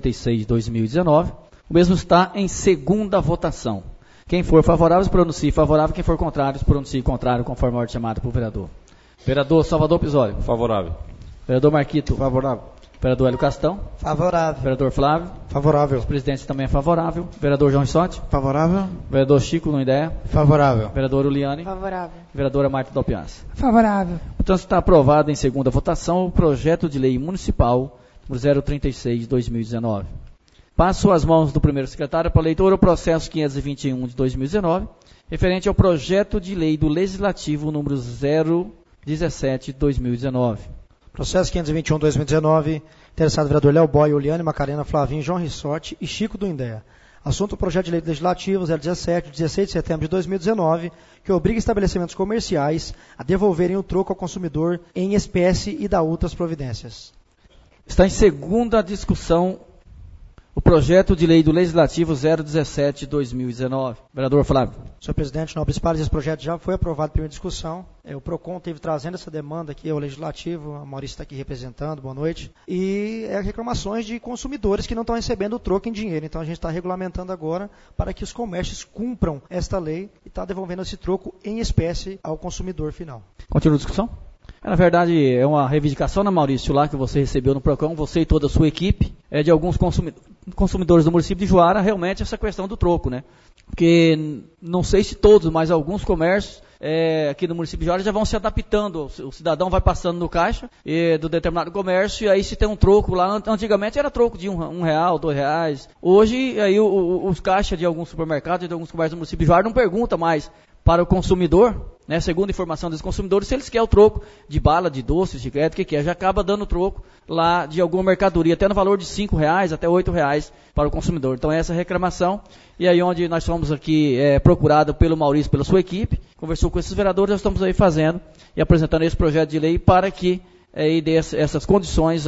036-2019, o mesmo está em segunda votação. Quem for favorável, se pronuncie favorável. Quem for contrário, se pronuncie contrário, conforme a ordem chamada por vereador. Vereador Salvador Pisoli. Favorável. Vereador Marquito. Favorável. Vereador Hélio Castão. Favorável. Vereador Flávio. Favorável. Os presidentes também é favorável. Vereador João Rissotti. Favorável. Vereador Chico no Ideia. Favorável. Vereadora Uliane. Favorável. Vereadora Marta Dalpiaz. Favorável. Portanto, está aprovado em segunda votação o projeto de lei municipal número 036 de 2019. Passo às mãos do primeiro secretário para leitura o processo 521 de 2019, referente ao projeto de lei do Legislativo número 017 de 2019. Processo 521 de 2019, interessado vereador Léo Boy, Oliane Macarena, Flavinho, João Rissotti e Chico do Indéia. Assunto: projeto de lei legislativo 017, de 16 de setembro de 2019, que obriga estabelecimentos comerciais a devolverem o troco ao consumidor em espécie e dá outras providências. Está em segunda discussão o projeto de lei do Legislativo 017 de 2019. Vereador Flávio. Senhor presidente, nobres pares, esse projeto já foi aprovado em primeira discussão. O PROCON teve trazendo essa demanda aqui ao Legislativo, a Maurício está aqui representando, boa noite. E reclamações de consumidores que não estão recebendo o troco em dinheiro. Então a gente está regulamentando agora para que os comércios cumpram esta lei e está devolvendo esse troco em espécie ao consumidor final. Continua a discussão? Na verdade, é uma reivindicação, né, Maurício, lá que você recebeu no PROCON, você e toda a sua equipe, de alguns consumidores do município de Juara, realmente essa questão do troco, né? Porque, não sei se todos, mas alguns comércios aqui no município de Juara já vão se adaptando. O cidadão vai passando no caixa do determinado comércio e aí se tem um troco lá, antigamente era troco de R$1, R$2. Hoje, aí os caixas de alguns supermercados e de alguns comércios do município de Juara não perguntam mais para o consumidor, né, segundo a informação dos consumidores, se eles querem o troco de bala, de doce, de crédito, o que é, já acaba dando troco lá de alguma mercadoria, até no valor de R$5 até R$8 para o consumidor. Então essa reclamação, e aí onde nós fomos aqui procurado pelo Maurício, pela sua equipe, conversou com esses vereadores, nós estamos aí fazendo e apresentando esse projeto de lei para que dê essas condições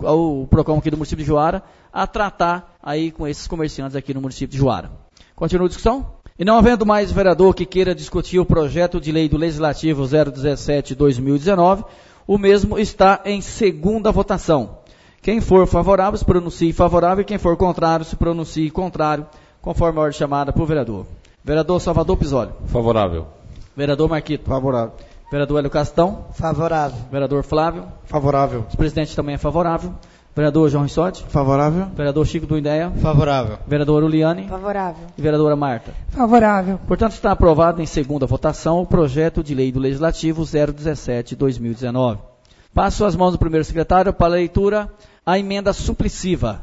ao PROCON aqui do município de Juara, a tratar aí com esses comerciantes aqui no município de Juara. Continua a discussão? E não havendo mais vereador que queira discutir o projeto de lei do Legislativo 017 de 2019, o mesmo está em segunda votação. Quem for favorável, se pronuncie favorável, e quem for contrário, se pronuncie contrário, conforme a ordem chamada por vereador. Vereador Salvador Pisoli. Favorável. Vereador Marquito. Favorável. Vereador Hélio Castão. Favorável. Vereador Flávio. Favorável. O presidente também é favorável. Vereador João Rissotti. Favorável. Vereador Chico do Indéia. Favorável. Vereadora Uliane. Favorável. E vereadora Marta. Favorável. Portanto, está aprovado em segunda votação o projeto de lei do Legislativo 017 de 2019. Passo às mãos do primeiro secretário para a leitura a emenda supressiva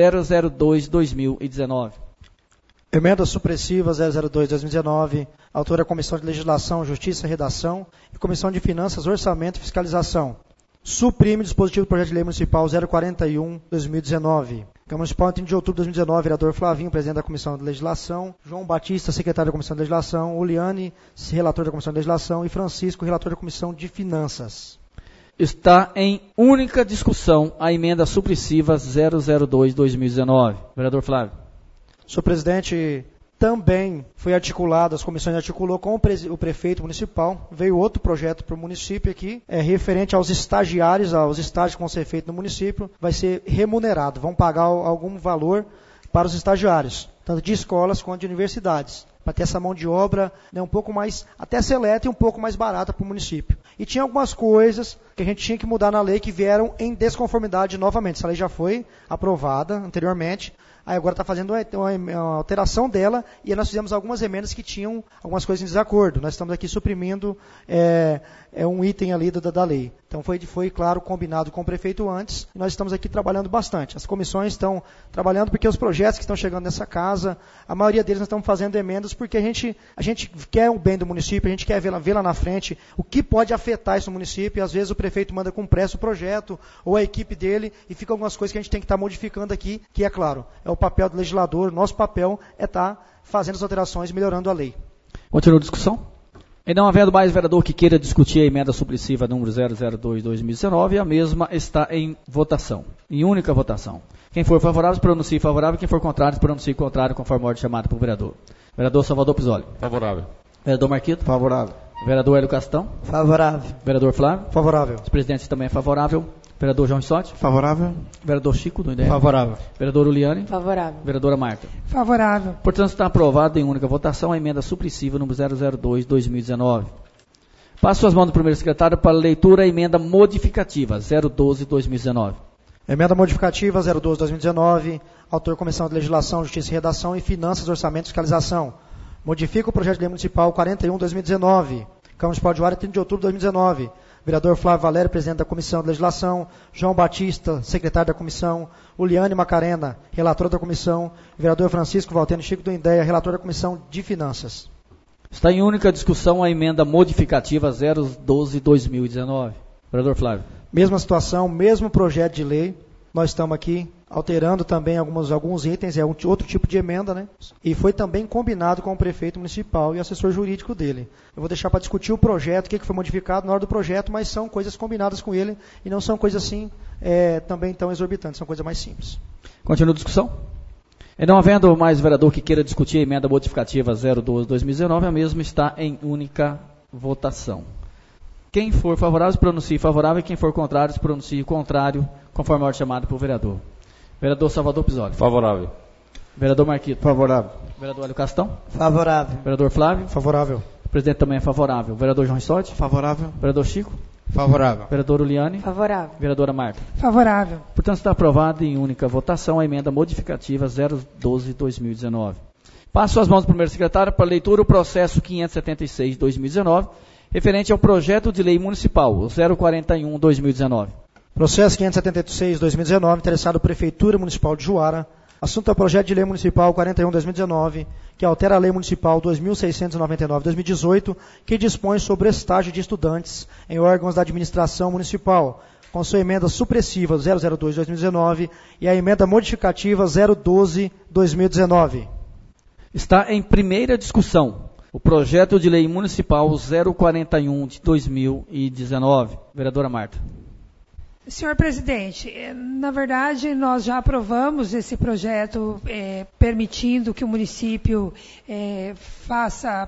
002 de 2019. Emenda supressiva 002 de 2019, autora a Comissão de Legislação, Justiça e Redação e Comissão de Finanças, Orçamento e Fiscalização. Suprime o dispositivo do projeto de lei municipal 041 de 2019. Câmara Municipal, em 30 de outubro de 2019, vereador Flavinho, presidente da Comissão de Legislação, João Batista, secretário da Comissão de Legislação, Oliane, relator da Comissão de Legislação e Francisco, relator da Comissão de Finanças. Está em única discussão a emenda supressiva 002 de 2019. Vereador Flávio. Senhor presidente, também foi articulado, as comissões articulou com o prefeito municipal, veio outro projeto para o município aqui, referente aos estagiários, aos estágios que vão ser feitos no município, vai ser remunerado, vão pagar algum valor para os estagiários, tanto de escolas quanto de universidades, para ter essa mão de obra um pouco mais, até seleta e um pouco mais barata para o município. E tinha algumas coisas que a gente tinha que mudar na lei que vieram em desconformidade novamente. Essa lei já foi aprovada anteriormente, aí agora está fazendo uma alteração dela e nós fizemos algumas emendas que tinham algumas coisas em desacordo. Nós estamos aqui suprimindo um item ali da lei. Então foi, claro, combinado com o prefeito antes e nós estamos aqui trabalhando bastante. As comissões estão trabalhando porque os projetos que estão chegando nessa casa, a maioria deles nós estamos fazendo emendas porque a gente quer o bem do município, a gente quer ver lá na frente o que pode afetar isso no município e às vezes o prefeito manda com pressa o projeto ou a equipe dele e fica algumas coisas que a gente tem que estar modificando aqui, que é claro, é o papel do legislador, nosso papel é estar fazendo as alterações, melhorando a lei. Continua a discussão? E não havendo mais vereador que queira discutir a emenda supressiva número 002 de 2019, a mesma está em votação, em única votação. Quem for favorável, se pronuncie favorável, quem for contrário, se pronuncie contrário, conforme a ordem chamada pelo vereador. Vereador Salvador Pisoli. Favorável. Vereador Marquito. Favorável. Vereador Hélio Castão. Favorável. Vereador Flávio. Favorável. Os presidentes também é favorável. Vereador João Rissotti. Favorável. Vereador Chico do Indéia. Favorável. Vereador Uliane. Favorável. Vereadora Marta. Favorável. Portanto, está aprovado em única votação a emenda supressiva número 002 de 2019. Passo às mãos do primeiro secretário para a leitura a emenda modificativa 012 de 2019. Emenda modificativa 012 de 2019, autor Comissão de Legislação, Justiça e Redação e Finanças, Orçamento e Fiscalização. Modifica o projeto de lei municipal 41 de 2019, Câmara Municipal de Juara, 30 de outubro de 2019. vereador Flávio Valério, presidente da Comissão de Legislação, João Batista, secretário da Comissão, Uliane Macarena, relator da Comissão, vereador Francisco Valteno Chico do Indéia, relator da Comissão de Finanças. Está em única discussão a emenda modificativa 012/2019. Vereador Flávio. Mesma situação, mesmo projeto de lei, nós estamos aqui alterando também alguns itens, é outro tipo de emenda, né? E foi também combinado com o prefeito municipal e o assessor jurídico dele. Eu vou deixar para discutir o projeto, o que foi modificado na hora do projeto, mas são coisas combinadas com ele e não são coisas assim também tão exorbitantes, são coisas mais simples. Continua a discussão? E não havendo mais vereador que queira discutir a emenda modificativa 012/2019, a mesma está em única votação. Quem for favorável, se pronuncie favorável, e quem for contrário, se pronuncie contrário, conforme a ordem chamada pelo vereador. Vereador Salvador Pisoli. Favorável. Vereador Marquito. Favorável. Vereador Hélio Castão. Favorável. Vereador Flávio. Favorável. O presidente também é favorável. Vereador João Rissotti. Favorável. Vereador Chico. Favorável. Vereador Uliane. Favorável. Vereadora Marta. Favorável. Portanto, está aprovada em única votação a emenda modificativa 012/2019. Passo às mãos do primeiro secretário para leitura o processo 576/2019, referente ao projeto de lei municipal 041/2019. Processo 576/2019, interessado à Prefeitura Municipal de Juara. Assunto é o projeto de lei municipal 41/2019, que altera a lei municipal 2699/2018, que dispõe sobre estágio de estudantes em órgãos da administração municipal, com sua emenda supressiva 002/2019 e a emenda modificativa 012/2019. Está em primeira discussão o projeto de lei municipal 041/2019. Vereadora Marta. Senhor presidente, na verdade nós já aprovamos esse projeto permitindo que o município faça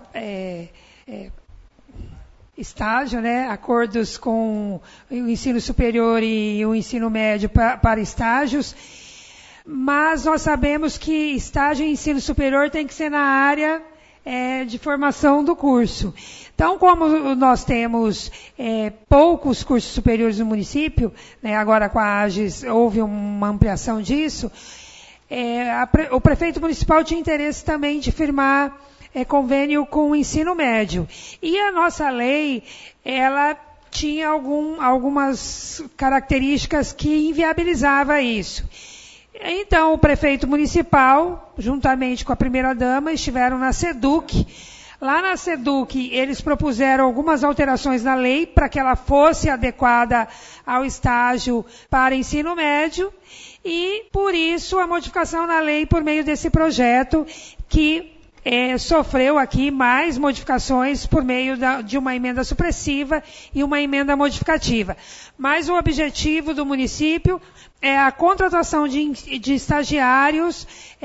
estágio, né, acordos com o ensino superior e o ensino médio para estágios, mas nós sabemos que estágio e ensino superior tem que ser na área de formação do curso. Então, como nós temos poucos cursos superiores no município, né, agora com a AGES houve uma ampliação disso, o prefeito municipal tinha interesse também de firmar convênio com o ensino médio. E a nossa lei, ela tinha algumas características que inviabilizava isso. Então, o prefeito municipal, juntamente com a primeira-dama, estiveram na SEDUC. Lá na SEDUC, eles propuseram algumas alterações na lei para que ela fosse adequada ao estágio para ensino médio e, por isso, a modificação na lei por meio desse projeto que sofreu aqui mais modificações por meio de uma emenda supressiva e uma emenda modificativa. Mas o objetivo do município é a contratação de estagiários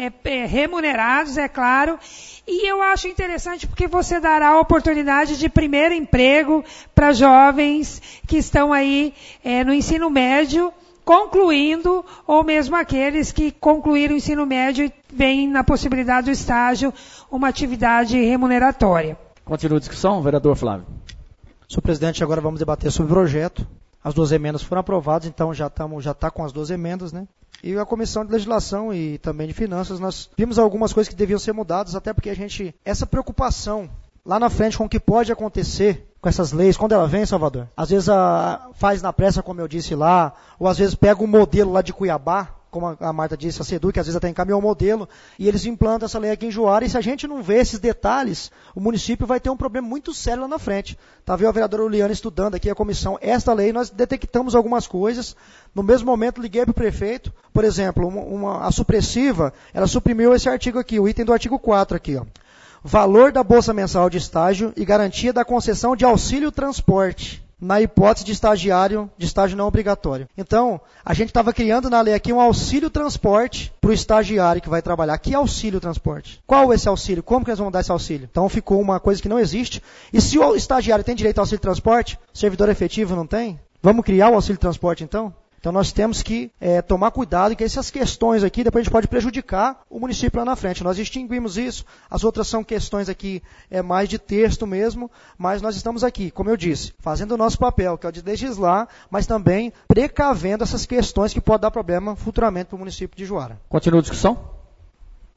remunerados, é claro, e eu acho interessante porque você dará a oportunidade de primeiro emprego para jovens que estão aí no ensino médio, concluindo, ou mesmo aqueles que concluíram o ensino médio e veem na possibilidade do estágio uma atividade remuneratória. Continua a discussão, vereador Flávio. Senhor presidente, agora vamos debater sobre o projeto. As duas emendas foram aprovadas, então já está com as duas emendas, né? E a Comissão de Legislação e também de Finanças, nós vimos algumas coisas que deviam ser mudadas, até porque essa preocupação lá na frente com o que pode acontecer com essas leis, quando ela vem, Salvador, às vezes faz na pressa, como eu disse lá, ou às vezes pega um modelo lá de Cuiabá, como a Marta disse, a SEDUC, às vezes até encaminhou um modelo, e eles implantam essa lei aqui em Juara, e se a gente não vê esses detalhes, o município vai ter um problema muito sério lá na frente. Tá vendo a vereadora Uliane estudando aqui a comissão, esta lei, nós detectamos algumas coisas, no mesmo momento liguei para o prefeito, por exemplo, a supressiva, ela suprimiu esse artigo aqui, o item do artigo 4 aqui, ó. Valor da bolsa mensal de estágio e garantia da concessão de auxílio transporte, na hipótese de estágio não obrigatório. Então, a gente estava criando na lei aqui um auxílio transporte para o estagiário que vai trabalhar. Que auxílio transporte? Qual esse auxílio? Como que eles vão dar esse auxílio? Então, ficou uma coisa que não existe. E se o estagiário tem direito ao auxílio transporte, o servidor efetivo não tem? Vamos criar o auxílio transporte, então? Então, nós temos que tomar cuidado, que essas questões aqui, depois a gente pode prejudicar o município lá na frente. Nós extinguimos isso, as outras são questões aqui mais de texto mesmo, mas nós estamos aqui, como eu disse, fazendo o nosso papel, que é o de legislar, mas também precavendo essas questões que podem dar problema futuramente para o município de Juara. Continua a discussão?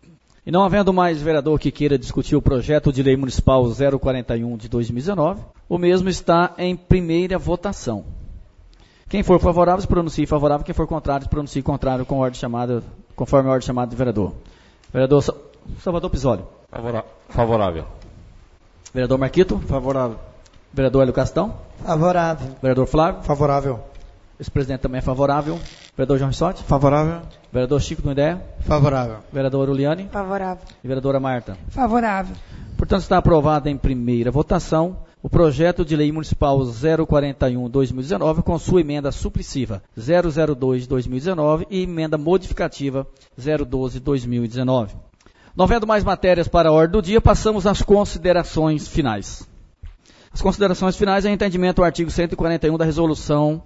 E não havendo mais vereador que queira discutir o projeto de lei municipal 041 de 2019, o mesmo está em primeira votação. Quem for favorável, se pronuncie favorável. Quem for contrário, se pronuncie contrário com ordem chamada, conforme a ordem chamada de vereador. Vereador Salvador Pizzoli. Favorável. Vereador Marquito. Favorável. Vereador Hélio Castão. Favorável. Vereador Flávio. Favorável. Vice-presidente também é favorável. Vereador João Rissotti. Favorável. Vereador Chico do Ideia. Favorável. Vereadora Uliane. Favorável. E vereadora Marta. Favorável. Portanto, está aprovado em primeira votação o projeto de lei municipal 041/2019 com sua emenda supressiva 002/2019 e emenda modificativa 012/2019. Não havendo mais matérias para a ordem do dia, passamos às considerações finais. As considerações finais é entendimento do artigo 141 da resolução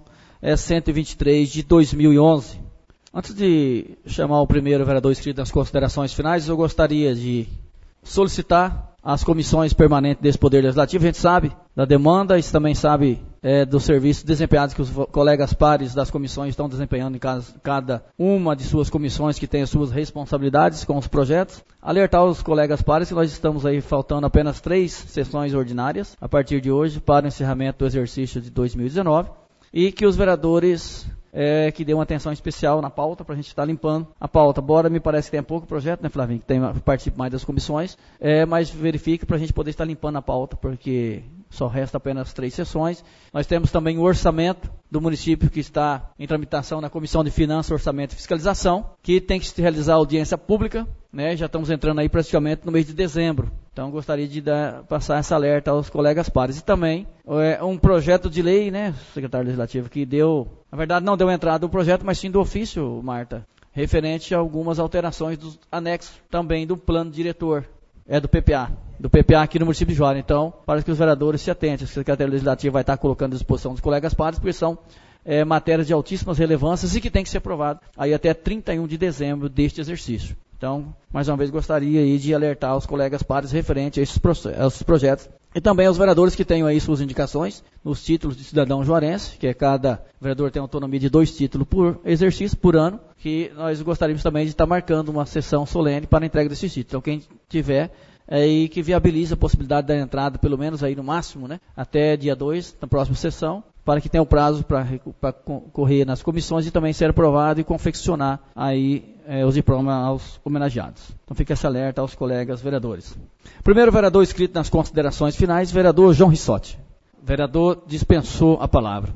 123 de 2011. Antes de chamar o primeiro vereador inscrito nas considerações finais, eu gostaria de solicitar as comissões permanentes desse Poder Legislativo. A gente sabe da demanda, isso também sabe dos serviços desempenhados que os colegas pares das comissões estão desempenhando em cada uma de suas comissões que tem as suas responsabilidades com os projetos. Alertar os colegas pares que nós estamos aí faltando apenas 3 sessões ordinárias a partir de hoje para o encerramento do exercício de 2019 e que os vereadores que dê uma atenção especial na pauta para a gente estar limpando a pauta. Bora, me parece que tem pouco projeto, né, Flavinho, que participa mais das comissões, mas verifique para a gente poder estar limpando a pauta, porque só resta apenas 3 sessões. Nós temos também o orçamento do município que está em tramitação na Comissão de Finanças, Orçamento e Fiscalização, que tem que se realizar audiência pública, né, já estamos entrando aí praticamente no mês de dezembro. Então, gostaria de passar essa alerta aos colegas pares. E também um projeto de lei, né, secretário legislativo, que na verdade não deu entrada do projeto, mas sim do ofício, Marta, referente a algumas alterações dos anexos também do plano diretor, do PPA aqui no município de Juara. Então, para que os vereadores se atentem, a secretaria legislativa vai estar colocando à disposição dos colegas pares, porque são matérias de altíssimas relevâncias e que tem que ser aprovado aí até 31 de dezembro deste exercício. Então, mais uma vez, gostaria aí de alertar os colegas pares referente a esses projetos. E também aos vereadores que tenham aí suas indicações nos títulos de cidadão juarense, que cada vereador tem autonomia de 2 títulos por exercício, por ano, que nós gostaríamos também de estar marcando uma sessão solene para a entrega desses títulos. Então, quem tiver e que viabilize a possibilidade da entrada, pelo menos aí no máximo, né, até dia 2, na próxima sessão, para que tenha o prazo para correr nas comissões e também ser aprovado e confeccionar aí os diplomas aos homenageados. Então fica esse alerta aos colegas vereadores. Primeiro vereador inscrito nas considerações finais, vereador João Rissotti. Vereador dispensou a palavra.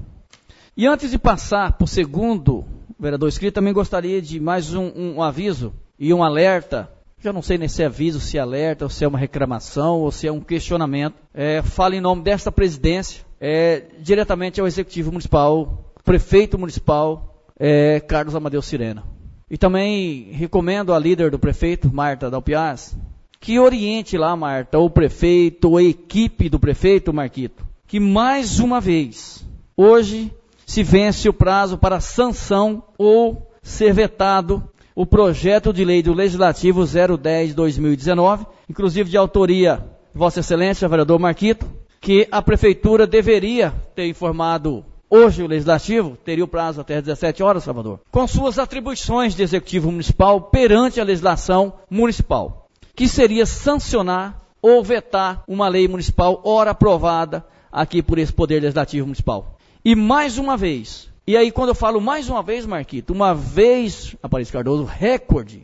E antes de passar para o segundo vereador inscrito, também gostaria de mais um aviso e um alerta. Já não sei nem se é aviso, se é alerta, ou se é uma reclamação, ou se é um questionamento. Falo em nome desta presidência, diretamente ao Executivo Municipal, Prefeito Municipal, Carlos Amadeu Sirena. E também recomendo à líder do prefeito, Marta Dalpiaz, que oriente lá, Marta, o prefeito, a equipe do prefeito, Marquito, que mais uma vez, hoje, se vence o prazo para sanção ou ser vetado o projeto de lei do Legislativo 010/2019, inclusive de autoria de Vossa Excelência, vereador Marquito, que a Prefeitura deveria ter informado hoje o Legislativo, teria o prazo até 17 horas, Salvador, com suas atribuições de Executivo Municipal perante a legislação municipal, que seria sancionar ou vetar uma lei municipal ora aprovada aqui por esse Poder Legislativo Municipal. E mais uma vez, e aí quando eu falo mais uma vez, Marquito, uma vez, Aparício Cardoso, recorde,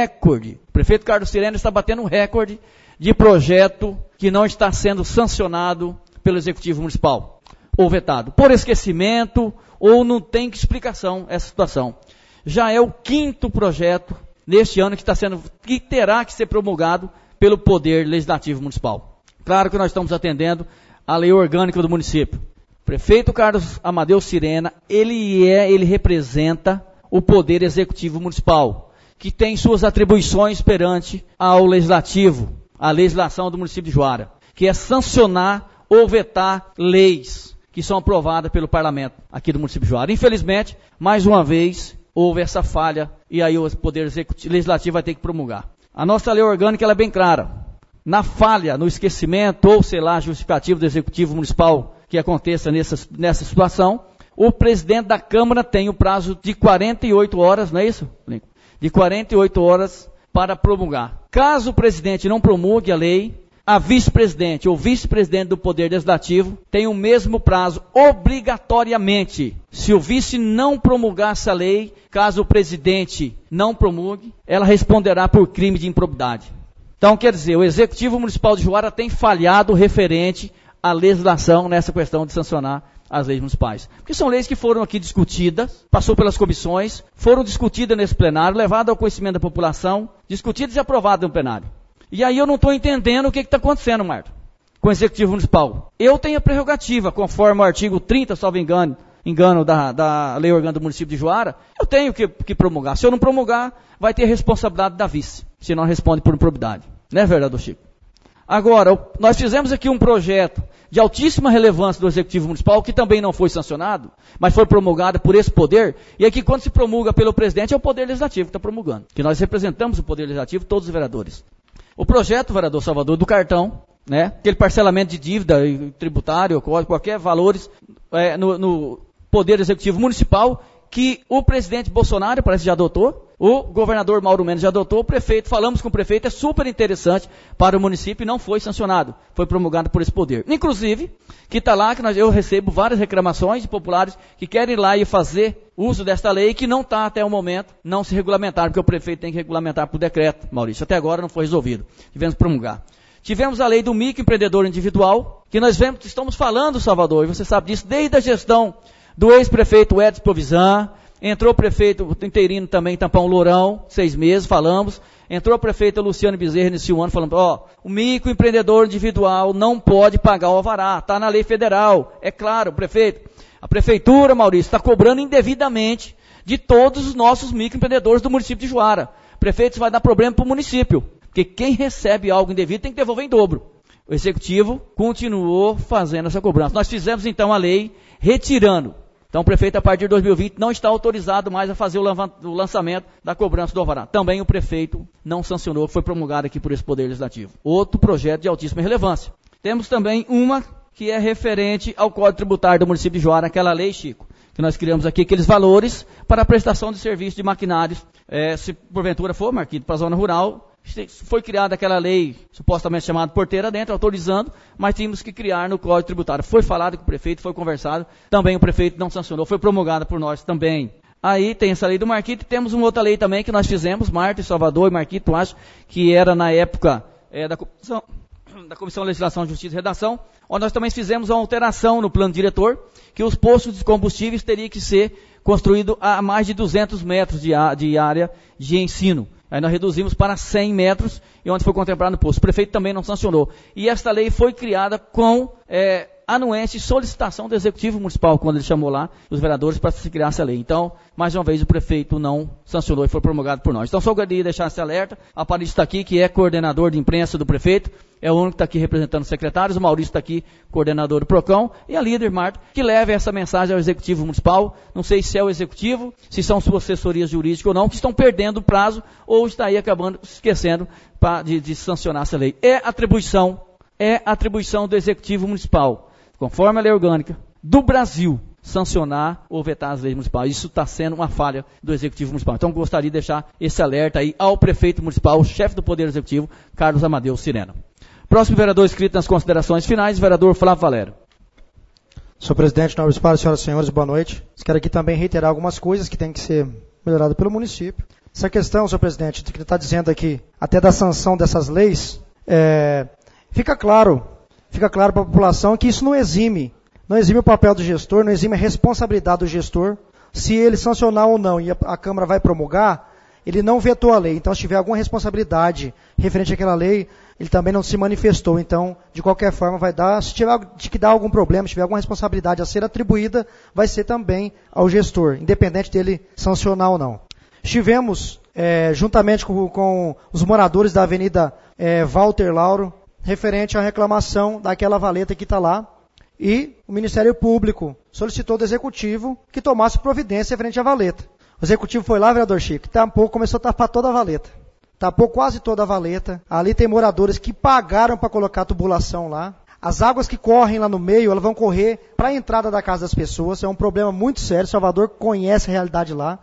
o prefeito Carlos Sirena está batendo um recorde de projeto que não está sendo sancionado pelo Executivo Municipal, ou vetado, por esquecimento, ou não tem explicação essa situação. Já é o 5º projeto neste ano que terá que ser promulgado pelo Poder Legislativo Municipal. Claro que nós estamos atendendo à lei orgânica do município. O prefeito Carlos Amadeu Sirena, ele representa o Poder Executivo Municipal, que tem suas atribuições perante ao Legislativo, a legislação do município de Juara, que é sancionar ou vetar leis que são aprovadas pelo parlamento aqui do município de Juara. Infelizmente, mais uma vez, houve essa falha e aí o Poder Legislativo vai ter que promulgar. A nossa lei orgânica ela é bem clara. Na falha, no esquecimento ou, sei lá, justificativo do Executivo Municipal que aconteça nessa situação, o presidente da Câmara tem o prazo de 48 horas, não é isso, Lincoln? De 48 horas para promulgar. Caso o presidente não promulgue a lei, a vice-presidente ou vice-presidente do Poder Legislativo tem o mesmo prazo, obrigatoriamente. Se o vice não promulgar essa lei, caso o presidente não promulgue, ela responderá por crime de improbidade. Então, quer dizer, o Executivo Municipal de Juara tem falhado referente à legislação nessa questão de sancionar as leis municipais. Porque são leis que foram aqui discutidas, passou pelas comissões, foram discutidas nesse plenário, levadas ao conhecimento da população, discutidas e aprovadas no plenário. E aí eu não estou entendendo o que está acontecendo, Marta, com o Executivo Municipal. Eu tenho a prerrogativa, conforme o artigo 30, salvo engano da Lei Orgânica do Município de Juara, eu tenho que promulgar. Se eu não promulgar, vai ter responsabilidade da vice, se não responde por improbidade. Não é verdade, Chico? Agora, nós fizemos aqui um projeto de altíssima relevância do Executivo Municipal, que também não foi sancionado, mas foi promulgado por esse poder, e aqui quando se promulga pelo presidente, é o Poder Legislativo que está promulgando, que nós representamos o Poder Legislativo, todos os vereadores. O projeto, vereador Salvador, do cartão, né, aquele parcelamento de dívida tributário, qualquer valores no Poder Executivo Municipal, que o presidente Bolsonaro, parece que já adotou, o governador Mauro Mendes já adotou, o prefeito, falamos com o prefeito, é super interessante para o município e não foi sancionado, foi promulgado por esse poder. Inclusive, que está lá, que eu recebo várias reclamações de populares que querem ir lá e fazer uso desta lei, que não está até o momento, não se regulamentar, porque o prefeito tem que regulamentar por decreto, Maurício, até agora não foi resolvido, tivemos que promulgar. Tivemos a lei do microempreendedor individual, que nós estamos falando, Salvador, e você sabe disso, desde a gestão do ex-prefeito Edson Provisan, entrou o prefeito interino também, Tampão Lourão, 6 meses, falamos. Entrou a prefeita Luciane Bezerra nesse ano, falando, o microempreendedor individual não pode pagar o alvará, está na lei federal. É claro, prefeito. A prefeitura, Maurício, está cobrando indevidamente de todos os nossos microempreendedores do município de Juara. Prefeito, isso vai dar problema para o município, porque quem recebe algo indevido tem que devolver em dobro. O Executivo continuou fazendo essa cobrança. Nós fizemos então a lei retirando. Então o prefeito, a partir de 2020, não está autorizado mais a fazer o lançamento da cobrança do alvará. Também o prefeito não sancionou, foi promulgado aqui por esse Poder Legislativo. Outro projeto de altíssima relevância. Temos também uma que é referente ao Código Tributário do município de Juara, aquela lei, Chico, que nós criamos aqui, aqueles valores para a prestação de serviço de maquinários. Se porventura for, Marquito, para a zona rural, foi criada aquela lei, supostamente chamada porteira dentro, autorizando, mas tínhamos que criar no Código Tributário. Foi falado com o prefeito, foi conversado, também o prefeito não sancionou, foi promulgada por nós também. Aí tem essa lei do Marquito, e temos uma outra lei também que nós fizemos, Marta e Salvador e Marquito, acho que era na época da Comissão de Legislação, Justiça e Redação, onde nós também fizemos uma alteração no plano diretor, que os postos de combustíveis teriam que ser construídos a mais de 200 metros de área de ensino. Aí nós reduzimos para 100 metros, e onde foi contemplado no posto. O prefeito também não sancionou. E esta lei foi criada com anuência e solicitação do Executivo Municipal, quando ele chamou lá os vereadores para se criar essa lei. Então, mais uma vez, o prefeito não sancionou e foi promulgado por nós. Então, só queria deixar esse alerta. A Paris está aqui, que é coordenador de imprensa do prefeito, é o único que está aqui representando os secretários, o Maurício está aqui, coordenador do PROCON, e a líder, Marta, que leve essa mensagem ao Executivo Municipal. Não sei se é o Executivo, se são suas assessorias jurídicas ou não, que estão perdendo o prazo ou está aí acabando esquecendo de sancionar essa lei. É atribuição do Executivo Municipal, conforme a lei orgânica do Brasil, sancionar ou vetar as leis municipais. Isso está sendo uma falha do Executivo Municipal. Então, gostaria de deixar esse alerta aí ao prefeito municipal, o chefe do Poder Executivo, Carlos Amadeu Sirena. Próximo vereador inscrito nas considerações finais, vereador Flávio Valério. Senhor presidente, nobres pares, senhoras e senhores, boa noite. Quero aqui também reiterar algumas coisas que têm que ser melhoradas pelo município. Essa questão, senhor presidente, que ele está dizendo aqui, até da sanção dessas leis, fica claro para a população que isso não exime o papel do gestor, não exime a responsabilidade do gestor, se ele sancionar ou não, e a Câmara vai promulgar, ele não vetou a lei. Então, se tiver alguma responsabilidade referente àquela lei, ele também não se manifestou. Então, de qualquer forma, se tiver que dar algum problema, se tiver alguma responsabilidade a ser atribuída, vai ser também ao gestor, independente dele sancionar ou não. Estivemos, juntamente com os moradores da Avenida Walter Lauro, referente à reclamação daquela valeta que está lá, e o Ministério Público solicitou do Executivo que tomasse providência referente à valeta. O Executivo foi lá, vereador Chico, começou a tapar toda a valeta. Tapou quase toda a valeta. Ali tem moradores que pagaram para colocar a tubulação lá. As águas que correm lá no meio, elas vão correr para a entrada da casa das pessoas. É um problema muito sério. Salvador conhece a realidade lá.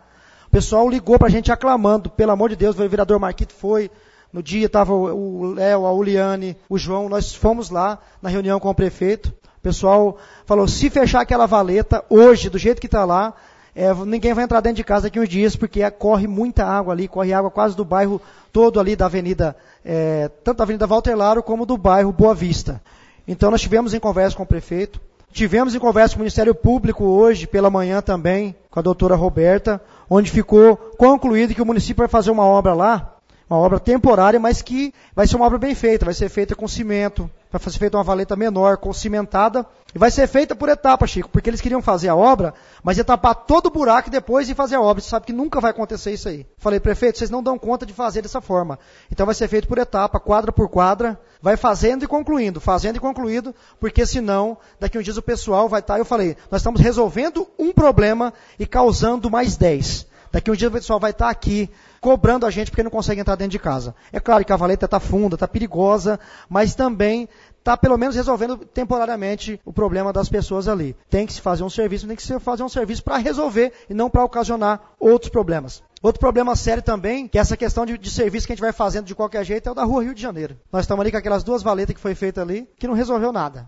O pessoal ligou para a gente aclamando, pelo amor de Deus, o vereador Marquito foi, no dia estava o Léo, a Uliane, o João, nós fomos lá na reunião com o prefeito, o pessoal falou, se fechar aquela valeta, hoje, do jeito que está lá, ninguém vai entrar dentro de casa daqui uns dias, porque corre muita água ali, corre água quase do bairro todo ali da avenida, tanto da Avenida Walter Laro como do bairro Boa Vista. Então nós tivemos em conversa com o prefeito, tivemos em conversa com o Ministério Público hoje, pela manhã também, com a doutora Roberta, onde ficou concluído que o município vai fazer uma obra lá, uma obra temporária, mas que vai ser uma obra bem feita, vai ser feita com cimento, vai ser feita uma valeta menor, com cimentada, e vai ser feita por etapa, Chico, porque eles queriam fazer a obra, mas ia tapar todo o buraco e depois ir fazer a obra. Você sabe que nunca vai acontecer isso aí. Falei, prefeito, vocês não dão conta de fazer dessa forma. Então vai ser feito por etapa, quadra por quadra, vai fazendo e concluindo, porque senão, daqui uns dias o pessoal vai estar, eu falei, nós estamos resolvendo um problema e causando mais 10. Daqui uns dias o pessoal vai estar aqui cobrando a gente porque não consegue entrar dentro de casa. É claro que a valeta está funda, está perigosa, mas também está pelo menos resolvendo temporariamente o problema das pessoas ali. Tem que se fazer um serviço, para resolver e não para ocasionar outros problemas. Outro problema sério também, que é essa questão de serviço que a gente vai fazendo de qualquer jeito, é o da Rua Rio de Janeiro. Nós estamos ali com aquelas 2 valetas que foi feita ali, que não resolveu nada.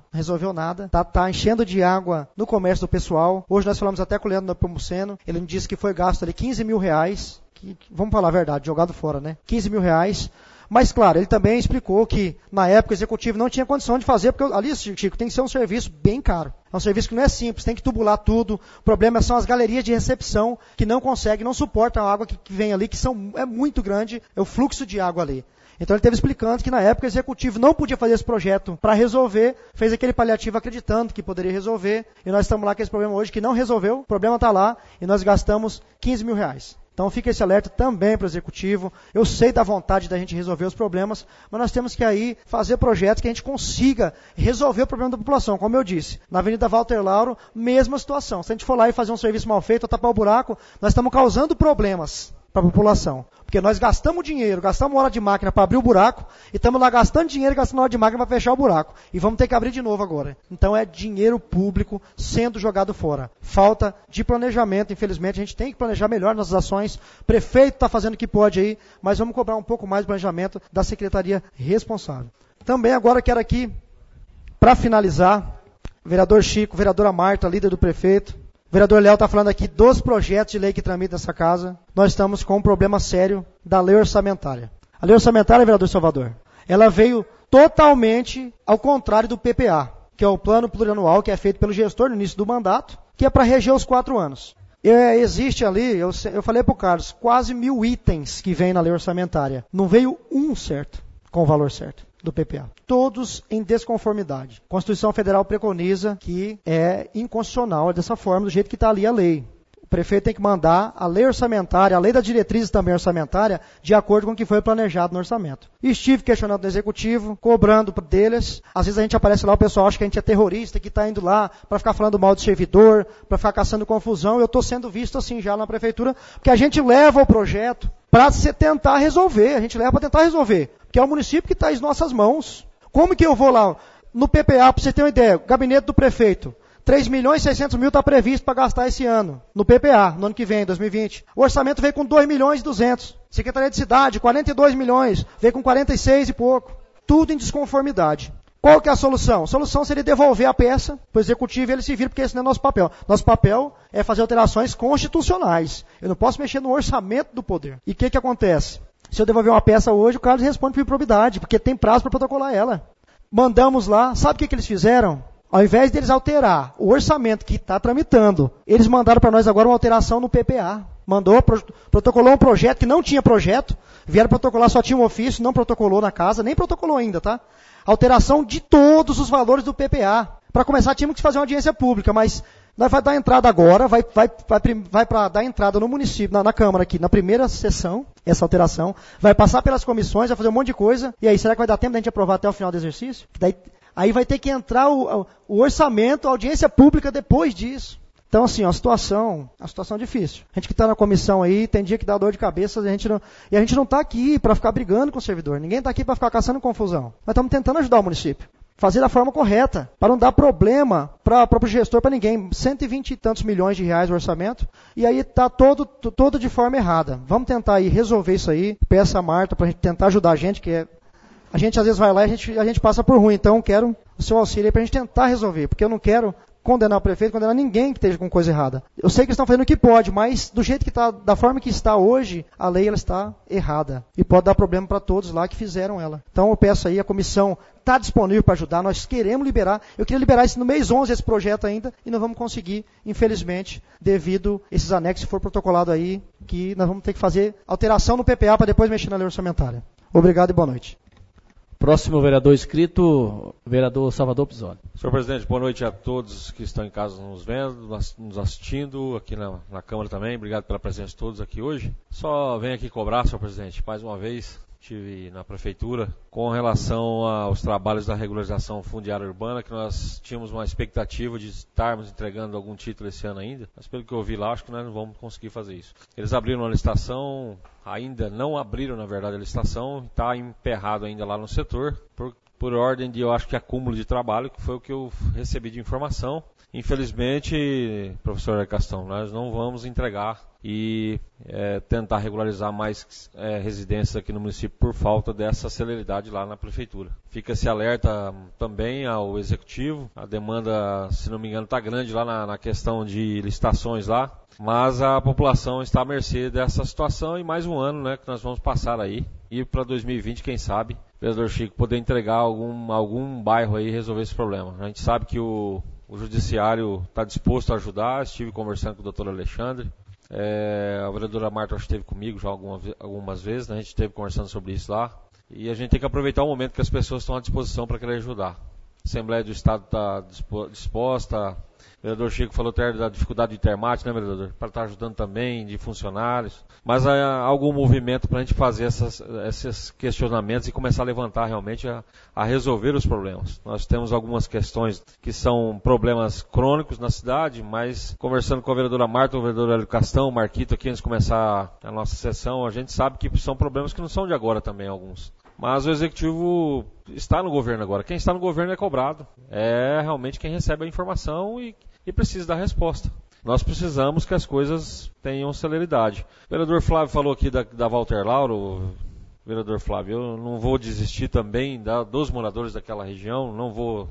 Tá enchendo de água no comércio do pessoal. Hoje nós falamos até com o Leandro Nepomuceno, ele me disse que foi gasto ali R$15 mil, vamos falar a verdade, jogado fora, né? R$15 mil. Mas, claro, ele também explicou que, na época, o executivo não tinha condição de fazer, porque ali, Chico, tem que ser um serviço bem caro. É um serviço que não é simples, tem que tubular tudo. O problema são as galerias de recepção, que não conseguem, não suportam a água que vem ali, é muito grande, é o fluxo de água ali. Então ele esteve explicando que na época o executivo não podia fazer esse projeto para resolver, fez aquele paliativo acreditando que poderia resolver, e nós estamos lá com esse problema hoje que não resolveu, o problema está lá, e nós gastamos R$15 mil. Então fica esse alerta também para o executivo. Eu sei da vontade da gente resolver os problemas, mas nós temos que aí fazer projetos que a gente consiga resolver o problema da população. Como eu disse, na Avenida Walter Lauro, mesma situação. Se a gente for lá e fazer um serviço mal feito ou tapar o buraco, nós estamos causando problemas para a população. Porque nós gastamos dinheiro, gastamos hora de máquina para abrir o buraco, e estamos lá gastando dinheiro e gastando hora de máquina para fechar o buraco. E vamos ter que abrir de novo agora. Então é dinheiro público sendo jogado fora. Falta de planejamento, infelizmente, a gente tem que planejar melhor nossas ações. O prefeito está fazendo o que pode aí, mas vamos cobrar um pouco mais de planejamento da secretaria responsável. Também agora quero aqui, para finalizar, vereador Chico, vereadora Marta, líder do prefeito, o vereador Léo está falando aqui dos projetos de lei que tramitam nessa casa. Nós estamos com um problema sério da lei orçamentária. A lei orçamentária, vereador Salvador, ela veio totalmente ao contrário do PPA, que é o plano plurianual que é feito pelo gestor no início do mandato, que é para reger os 4 anos. Existe ali, eu falei para o Carlos, quase 1000 itens que vem na lei orçamentária. Não veio um certo, com o valor certo do PPA. Todos em desconformidade. A Constituição Federal preconiza que é inconstitucional dessa forma, do jeito que está ali a lei. O prefeito tem que mandar a lei orçamentária, a lei das diretrizes também orçamentária, de acordo com o que foi planejado no orçamento. E estive questionando o executivo, cobrando deles. Às vezes a gente aparece lá, o pessoal acha que a gente é terrorista, que está indo lá para ficar falando mal do servidor, para ficar caçando confusão. Eu estou sendo visto assim já na prefeitura, porque a gente leva o projeto para tentar resolver. A gente leva para tentar resolver. Que é o município que está em nossas mãos. Como que eu vou lá no PPA, para você ter uma ideia, o gabinete do prefeito, 3.600.000 está previsto para gastar esse ano, no PPA, no ano que vem, 2020. O orçamento veio com 2.200.000. Secretaria de Cidade, 42 milhões, veio com 46 e pouco. Tudo em desconformidade. Qual que é a solução? A solução seria devolver a peça para o executivo e ele se vira, porque esse não é nosso papel. Nosso papel é fazer alterações constitucionais. Eu não posso mexer no orçamento do poder. E o que acontece? Se eu devolver uma peça hoje, o Carlos responde por improbidade, porque tem prazo para protocolar ela. Mandamos lá, sabe o que eles fizeram? Ao invés deles alterar o orçamento que está tramitando, eles mandaram para nós agora uma alteração no PPA. Protocolou um projeto que não tinha projeto, vieram protocolar, só tinha um ofício, não protocolou na casa, nem protocolou ainda, tá? Alteração de todos os valores do PPA. Para começar, tínhamos que fazer uma audiência pública, mas nós vai dar entrada agora, vai para dar entrada no município, na Câmara aqui, na primeira sessão, essa alteração, vai passar pelas comissões, vai fazer um monte de coisa, e aí será que vai dar tempo da gente aprovar até o final do exercício? Aí vai ter que entrar o orçamento, a audiência pública depois disso. Então, assim, a situação difícil. A gente que está na comissão aí, tem dia que dá dor de cabeça, e a gente não está aqui para ficar brigando com o servidor. Ninguém está aqui para ficar caçando confusão. Nós estamos tentando ajudar o município. fazer da forma correta, para não dar problema para o próprio gestor, para ninguém. 120 e tantos milhões de reais o orçamento, e aí está todo de forma errada. Vamos tentar aí resolver isso aí. Peço a Marta para a gente tentar ajudar a gente, que a gente às vezes vai lá e a gente passa por ruim. Então quero o seu auxílio aí para a gente tentar resolver, porque eu não quero condenar o prefeito, condenar ninguém que esteja com coisa errada. Eu sei que eles estão fazendo o que pode, mas do jeito que está, da forma que está hoje, a lei ela está errada. E pode dar problema para todos lá que fizeram ela. Então eu peço aí, a comissão está disponível para ajudar, nós queremos liberar. Eu queria liberar isso no mês 11, esse projeto ainda, e não vamos conseguir, infelizmente, devido a esses anexos que foram protocolados aí, que nós vamos ter que fazer alteração no PPA para depois mexer na lei orçamentária. Obrigado e boa noite. Próximo vereador inscrito, vereador Salvador Pisoni. Senhor presidente, boa noite a todos que estão em casa nos vendo, nos assistindo, aqui na Câmara também. Obrigado pela presença de todos aqui hoje. Só venho aqui cobrar, senhor presidente, mais uma vez. Estive na prefeitura com relação aos trabalhos da regularização fundiária urbana, que nós tínhamos uma expectativa de estarmos entregando algum título esse ano ainda, mas pelo que eu vi lá, acho que nós não vamos conseguir fazer isso. Eles abriram a licitação, ainda não abriram, na verdade, a licitação, está emperrado ainda lá no setor, por ordem de, eu acho que acúmulo de trabalho, que foi o que eu recebi de informação. Infelizmente, professor Castão, nós não vamos entregar e tentar regularizar mais residências aqui no município por falta dessa celeridade lá na prefeitura. Fica-se alerta também ao executivo, a demanda, se não me engano, está grande lá na questão de licitações lá, mas a população está à mercê dessa situação e mais um ano, né, que nós vamos passar aí. E para 2020, quem sabe, vereador Chico, poder entregar algum bairro aí e resolver esse problema. A gente sabe que o judiciário está disposto a ajudar, estive conversando com o doutor Alexandre, a vereadora Marta esteve comigo já algumas vezes, né? A gente esteve conversando sobre isso lá, e a gente tem que aproveitar o momento que as pessoas estão à disposição para querer ajudar. A Assembleia do Estado está disposta, o vereador Chico falou até da dificuldade de Intermate, né, vereador? Para estar ajudando também, de funcionários. Mas há algum movimento para a gente fazer esses questionamentos e começar a levantar realmente a resolver os problemas. Nós temos algumas questões que são problemas crônicos na cidade, mas conversando com a vereadora Marta, o vereador Hélio Castão, o Marquito aqui, antes de começar a nossa sessão, a gente sabe que são problemas que não são de agora também, alguns. Mas o executivo está no governo agora. Quem está no governo é cobrado. É realmente quem recebe a informação e precisa dar resposta. Nós precisamos que as coisas tenham celeridade. O vereador Flávio falou aqui da Walter Lauro. Vereador Flávio, eu não vou desistir também dos moradores daquela região, não vou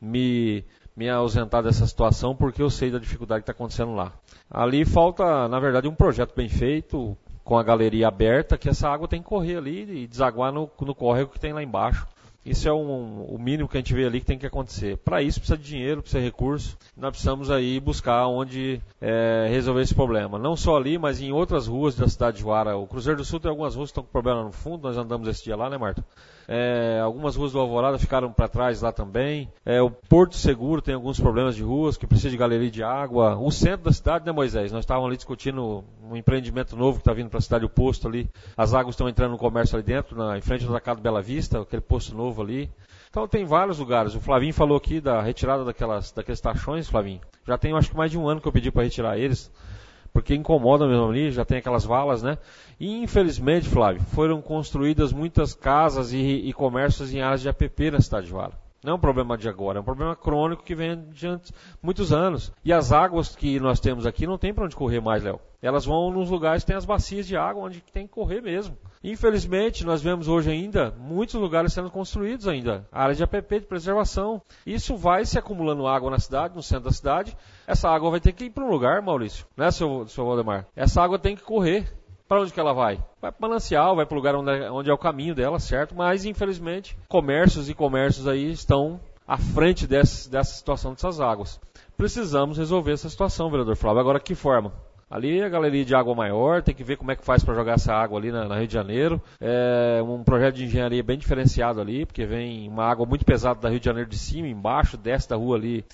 me ausentar dessa situação porque eu sei da dificuldade que está acontecendo lá. Ali falta, na verdade, um projeto bem feito, com a galeria aberta, que essa água tem que correr ali e desaguar no córrego que tem lá embaixo. Isso é o mínimo que a gente vê ali que tem que acontecer. Para isso precisa de dinheiro, precisa de recurso. Nós precisamos aí buscar onde resolver esse problema. Não só ali, mas em outras ruas da cidade de Juara. O Cruzeiro do Sul tem algumas ruas que estão com problema no fundo, nós andamos esse dia lá, né, Marta? Algumas ruas do Alvorada ficaram para trás lá também. O Porto Seguro tem alguns problemas de ruas que precisa de galeria de água. O centro da cidade, né, Moisés? Nós estávamos ali discutindo um empreendimento novo que está vindo para a cidade, o posto ali. As águas estão entrando no comércio ali dentro, em frente do Atacado Bela Vista, aquele posto novo ali. Então tem vários lugares. O Flavinho falou aqui da retirada daqueles tachões, Flavinho. Já tem, acho que mais de um ano que eu pedi para retirar eles, porque incomoda mesmo ali, já tem aquelas valas, né? E infelizmente, Flávio, foram construídas muitas casas e comércios em áreas de APP na cidade de Juara. Não é um problema de agora, é um problema crônico que vem de muitos anos. E as águas que nós temos aqui não tem para onde correr mais, Léo. Elas vão nos lugares que tem as bacias de água, onde tem que correr mesmo. Infelizmente, nós vemos hoje ainda muitos lugares sendo construídos ainda, áreas de APP, de preservação. Isso vai se acumulando água na cidade, no centro da cidade. Essa água vai ter que ir para um lugar, Maurício, né, seu Valdemar? Essa água tem que correr. Para onde que ela vai? Vai para o manancial, vai para o lugar onde é o caminho dela, certo? Mas, infelizmente, comércios aí estão à frente dessa situação dessas águas. Precisamos resolver essa situação, vereador Flávio. Agora, que forma? Ali a galeria de água maior, tem que ver como é que faz para jogar essa água ali na Rio de Janeiro. É um projeto de engenharia bem diferenciado ali, porque vem uma água muito pesada da Rio de Janeiro de cima, embaixo, desce da rua ali,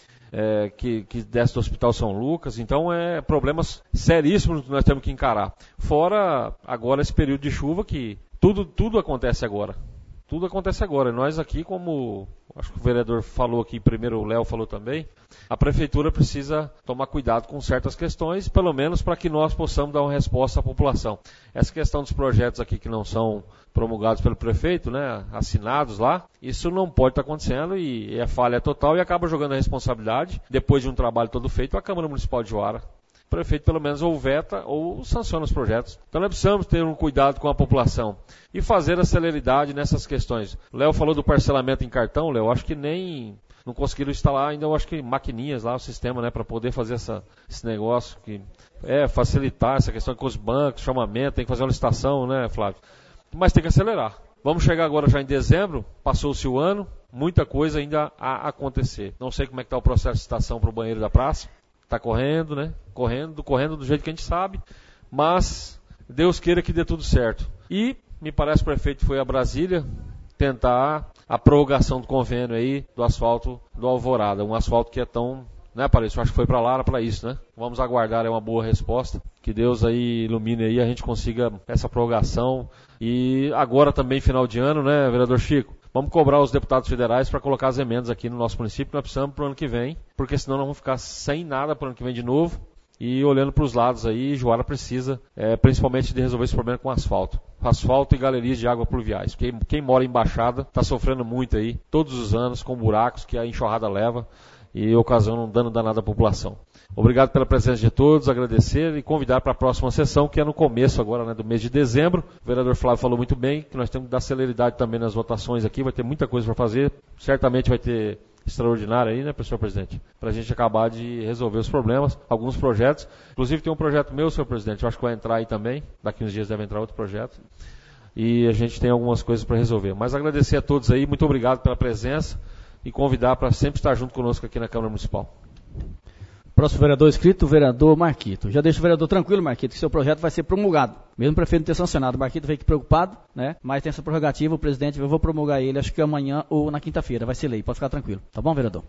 que desce do Hospital São Lucas. Então, problemas seríssimos que nós temos que encarar. Fora agora esse período de chuva que tudo acontece agora. Tudo acontece agora. Nós aqui, como acho que o vereador falou aqui, primeiro o Léo falou também, a prefeitura precisa tomar cuidado com certas questões, pelo menos para que nós possamos dar uma resposta à população. Essa questão dos projetos aqui que não são promulgados pelo prefeito, né, assinados lá, isso não pode estar acontecendo e é falha total e acaba jogando a responsabilidade, depois de um trabalho todo feito, a Câmara Municipal de Juara. O prefeito pelo menos ou veta ou sanciona os projetos. Então nós precisamos ter um cuidado com a população e fazer a celeridade nessas questões. O Léo falou do parcelamento em cartão, Léo, acho que nem não conseguiram instalar ainda, eu acho que maquininhas lá, o sistema, né, para poder fazer esse negócio, que facilitar essa questão com os bancos, chamamento, tem que fazer uma licitação, né, Flávio? Mas tem que acelerar. Vamos chegar agora já em dezembro, passou-se o ano, muita coisa ainda a acontecer. Não sei como é que está o processo de licitação para o banheiro da praça. Está correndo, né? Correndo do jeito que a gente sabe. Mas Deus queira que dê tudo certo. E me parece que o prefeito foi a Brasília tentar a prorrogação do convênio aí do asfalto do Alvorada. Um asfalto que é tão... Né, Paredes? Eu acho que foi para lá, era para isso, né? Vamos aguardar uma boa resposta. Que Deus aí ilumine aí, a gente consiga essa prorrogação. E agora também, final de ano, né, vereador Chico? Vamos cobrar os deputados federais para colocar as emendas aqui no nosso município. Nós precisamos para o ano que vem, porque senão nós vamos ficar sem nada para o ano que vem de novo. E olhando para os lados aí, Juara precisa, principalmente, de resolver esse problema com asfalto. Asfalto e galerias de água pluviais. Porque quem mora em Baixada está sofrendo muito aí, todos os anos, com buracos que a enxurrada leva e ocasionam um dano danado à população. Obrigado pela presença de todos, agradecer e convidar para a próxima sessão, que é no começo agora, né, do mês de dezembro. O vereador Flávio falou muito bem, que nós temos que dar celeridade também nas votações aqui, vai ter muita coisa para fazer, certamente vai ter extraordinário aí, né, senhor presidente, para a gente acabar de resolver os problemas, alguns projetos. Inclusive tem um projeto meu, senhor presidente, eu acho que vai entrar aí também, daqui uns dias deve entrar outro projeto. E a gente tem algumas coisas para resolver. Mas agradecer a todos aí, muito obrigado pela presença e convidar para sempre estar junto conosco aqui na Câmara Municipal. Próximo vereador inscrito, o vereador Marquito. Já deixa o vereador tranquilo, Marquito, que seu projeto vai ser promulgado. Mesmo o prefeito não ter sancionado. O Marquito veio aqui preocupado, né? Mas tem essa prerrogativa, o presidente, eu vou promulgar ele, acho que amanhã ou na quinta-feira. Vai ser lei, pode ficar tranquilo. Tá bom, vereador?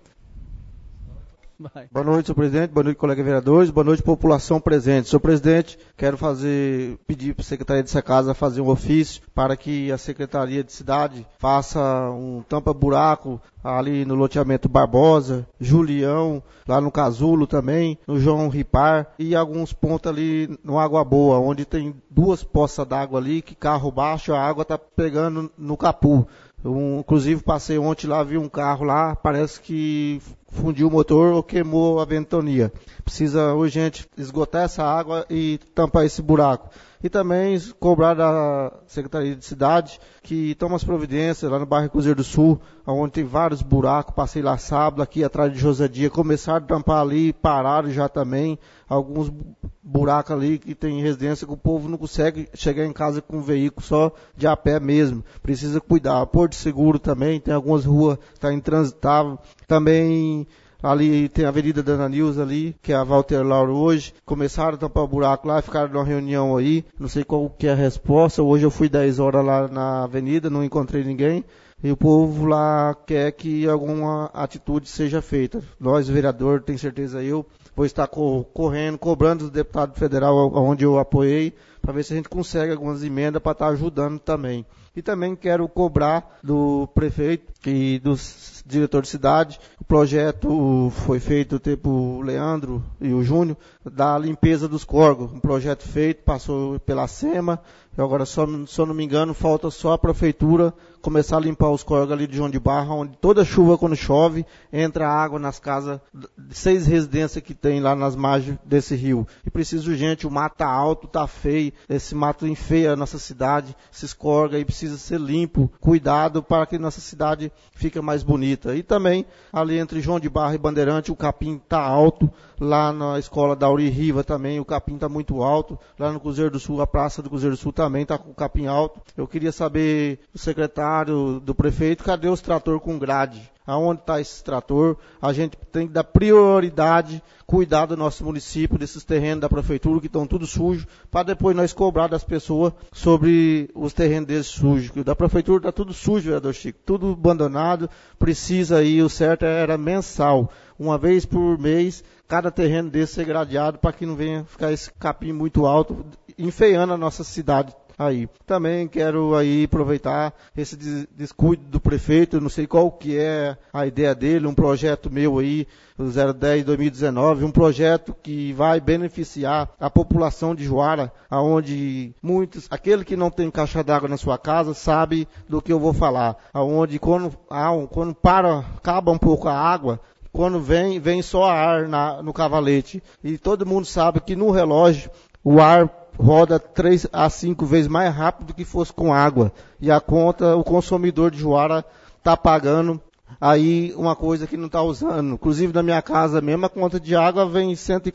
Vai. Boa noite, senhor presidente. Boa noite, colegas vereadores. Boa noite, população presente. Senhor presidente, quero pedir para a Secretaria dessa Casa fazer um ofício para que a Secretaria de Cidade faça um tampa-buraco ali no loteamento Barbosa, Julião, lá no Casulo também, no João Ripar e alguns pontos ali no Água Boa, onde tem 2 poças d'água ali que carro baixo, a água está pegando no capu. Inclusive passei ontem lá, vi um carro lá, parece que fundiu o motor ou queimou a ventania. Precisa urgente esgotar essa água e tampar esse buraco. E também cobrar da Secretaria de Cidade que toma as providências lá no bairro Cruzeiro do Sul, onde tem vários buracos, passei lá sábado, aqui atrás de Josadia, começaram a tampar ali, pararam já também, alguns buracos ali que tem residência que o povo não consegue chegar em casa com um veículo só de a pé mesmo, precisa cuidar. Porto Seguro também, tem algumas ruas que estão intransitáveis, também ali tem a Avenida Dana Nilza ali, que é a Walter Lauro hoje. Começaram a tampar o buraco lá, ficaram numa reunião aí. Não sei qual que é a resposta. Hoje eu fui 10 horas lá na avenida, não encontrei ninguém. E o povo lá quer que alguma atitude seja feita. Nós, vereador, tenho certeza eu, vou estar correndo, cobrando os deputados federal onde eu apoiei, para ver se a gente consegue algumas emendas para estar ajudando também. E também quero cobrar do prefeito e dos diretores de cidade. O projeto foi feito, o Leandro e o Júnior, da limpeza dos córregos. Um projeto feito, passou pela SEMA. E agora, se eu não me engano, falta só a prefeitura começar a limpar os córregos ali de João de Barra, onde toda chuva, quando chove, entra água nas casas de 6 residências que tem lá nas margens desse rio. E precisa urgente, o mato tá alto, tá feio, esse mato enfeia a nossa cidade, se escorga e precisa ser limpo, cuidado para que nossa cidade fique mais bonita. E também, ali entre João de Barra e Bandeirante, o capim tá alto, lá na escola da Auri Riva também, o capim tá muito alto, lá no Cruzeiro do Sul, a praça do Cruzeiro do Sul também tá com o capim alto. Eu queria saber do secretário, do prefeito, cadê os trator com grade? Aonde está esse trator? A gente tem que dar prioridade, cuidar do nosso município, desses terrenos da prefeitura que estão tudo sujos, para depois nós cobrar das pessoas sobre os terrenos desses sujos. Da prefeitura está tudo sujo, vereador Chico, tudo abandonado, precisa aí, o certo era mensal, uma vez por mês, cada terreno desse ser gradeado para que não venha ficar esse capim muito alto, enfeiando a nossa cidade aí. Também quero aí aproveitar esse descuido do prefeito, eu não sei qual que é a ideia dele, um projeto meu aí, o 010-2019, um projeto que vai beneficiar a população de Juara, aonde muitos, aquele que não tem caixa d'água na sua casa sabe do que eu vou falar, aonde quando acaba um pouco a água, quando vem só ar no cavalete. E todo mundo sabe que no relógio o ar roda 3 a 5 vezes mais rápido do que fosse com água. E a conta, o consumidor de Juara está pagando aí uma coisa que não está usando. Inclusive na minha casa mesmo, a conta de água vem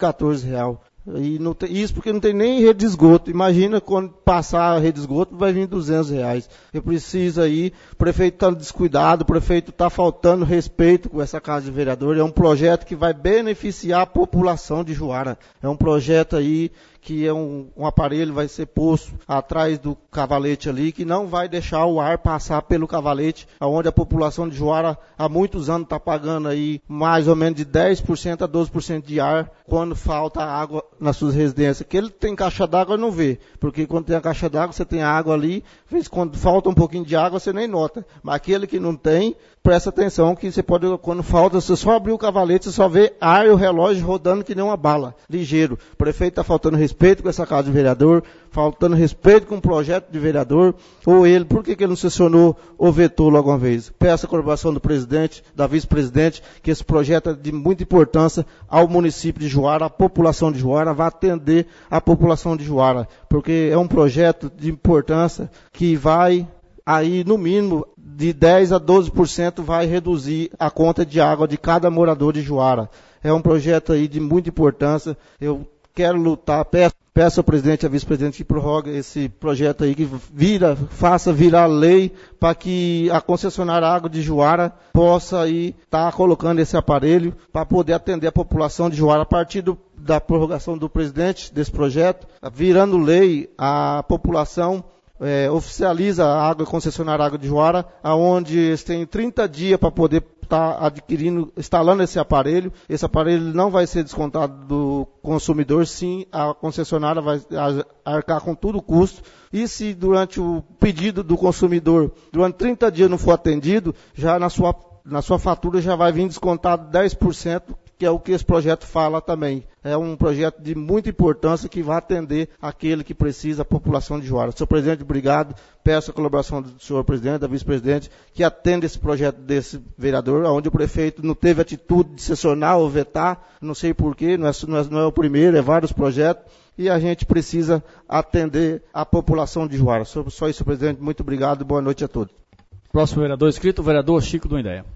R$114. E não tem, isso porque não tem nem rede de esgoto. Imagina quando passar a rede de esgoto, vai vir R$200. Eu preciso aí, o prefeito está descuidado, o prefeito está faltando respeito com essa casa de vereador. É um projeto que vai beneficiar a população de Juara. É um projeto aí que é um aparelho, vai ser posto atrás do cavalete ali, que não vai deixar o ar passar pelo cavalete, onde a população de Juara há muitos anos está pagando aí mais ou menos de 10% a 12% de ar quando falta água nas suas residências. Que ele tem caixa d'água não vê, porque quando tem a caixa d'água você tem água ali, às vezes quando falta um pouquinho de água você nem nota, mas aquele que não tem, presta atenção que você pode, quando falta, você só abrir o cavalete, você só vê ar e o relógio rodando que nem uma bala, ligeiro. O prefeito está faltando respeito com essa casa de vereador, faltando respeito com o projeto de vereador, ou ele, por que ele não sessionou ou vetou logo uma vez? Peço a colaboração do presidente, da vice-presidente, que esse projeto é de muita importância ao município de Juara, à população de Juara, vai atender a população de Juara, porque é um projeto de importância que vai aí, no mínimo, de 10% a 12% vai reduzir a conta de água de cada morador de Juara. É um projeto aí de muita importância. Eu quero lutar, peço ao presidente e à vice-presidente que prorrogue esse projeto aí, que faça virar lei para que a concessionária Água de Juara possa aí estar colocando esse aparelho para poder atender a população de Juara a partir da prorrogação do presidente desse projeto, virando lei, a população oficializa a água, concessionária Água de Juara, aonde eles têm 30 dias para poder estar instalando esse aparelho. Esse aparelho não vai ser descontado do consumidor, sim, a concessionária vai arcar com todo o custo. E se durante o pedido do consumidor, durante 30 dias não for atendido, já na sua fatura já vai vir descontado 10%, que é o que esse projeto fala também. É um projeto de muita importância que vai atender aquele que precisa, a população de Juara. Senhor presidente, obrigado. Peço a colaboração do senhor presidente, da vice-presidente, que atenda esse projeto desse vereador, onde o prefeito não teve atitude de sessionar ou vetar, não sei porquê, não é o primeiro, é vários projetos, e a gente precisa atender a população de Juara. Só isso, senhor presidente, muito obrigado e boa noite a todos. Próximo vereador inscrito, o vereador Chico do Ideia.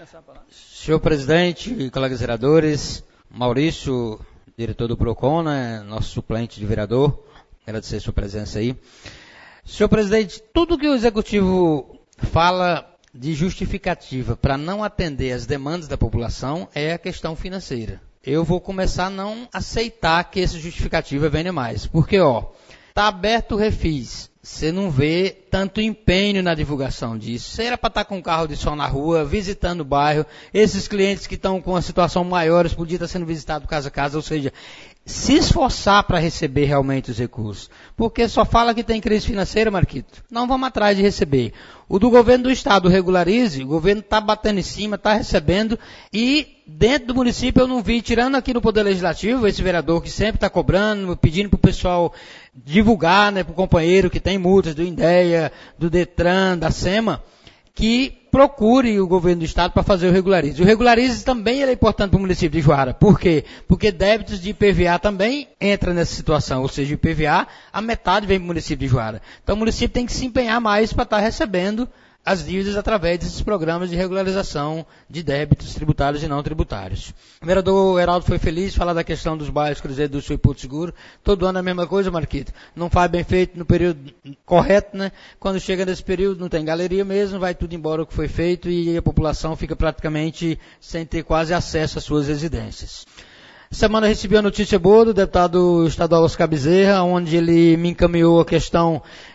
Senhor presidente, colegas vereadores, Maurício, diretor do PROCON, né, nosso suplente de vereador, agradecer a sua presença aí. Senhor presidente, tudo que o executivo fala de justificativa para não atender as demandas da população é a questão financeira. Eu vou começar a não aceitar que essa justificativa venha mais, porque está aberto o Refis. Você não vê tanto empenho na divulgação disso. Você era para estar com um carro de som na rua, visitando o bairro. Esses clientes que estão com uma situação maior, podiam estar sendo visitados casa a casa. Ou seja, se esforçar para receber realmente os recursos. Porque só fala que tem crise financeira, Marquito. Não vamos atrás de receber. O do governo do estado, Regularize, o governo está batendo em cima, está recebendo. E dentro do município eu não vi, tirando aqui no Poder Legislativo, esse vereador que sempre está cobrando, pedindo para o pessoal divulgar, né, para o companheiro que tem multas do INDEA, do DETRAN, da SEMA, que procure o governo do estado para fazer o Regularize. O Regularize também é importante para o município de Juara. Por quê? Porque débitos de IPVA também entram nessa situação. Ou seja, o IPVA, a metade vem para o município de Juara. Então o município tem que se empenhar mais para estar recebendo as dívidas através desses programas de regularização de débitos tributários e não tributários. O vereador Heraldo foi feliz de falar da questão dos bairros Cruzeiro do Sul e Porto Seguro. Todo ano é a mesma coisa, Marquito. Não faz bem feito no período correto, né? Quando chega nesse período não tem galeria mesmo, vai tudo embora o que foi feito e a população fica praticamente sem ter quase acesso às suas residências. Semana recebi a notícia boa do deputado estadual Oscar Bezerra, onde ele me encaminhou a questão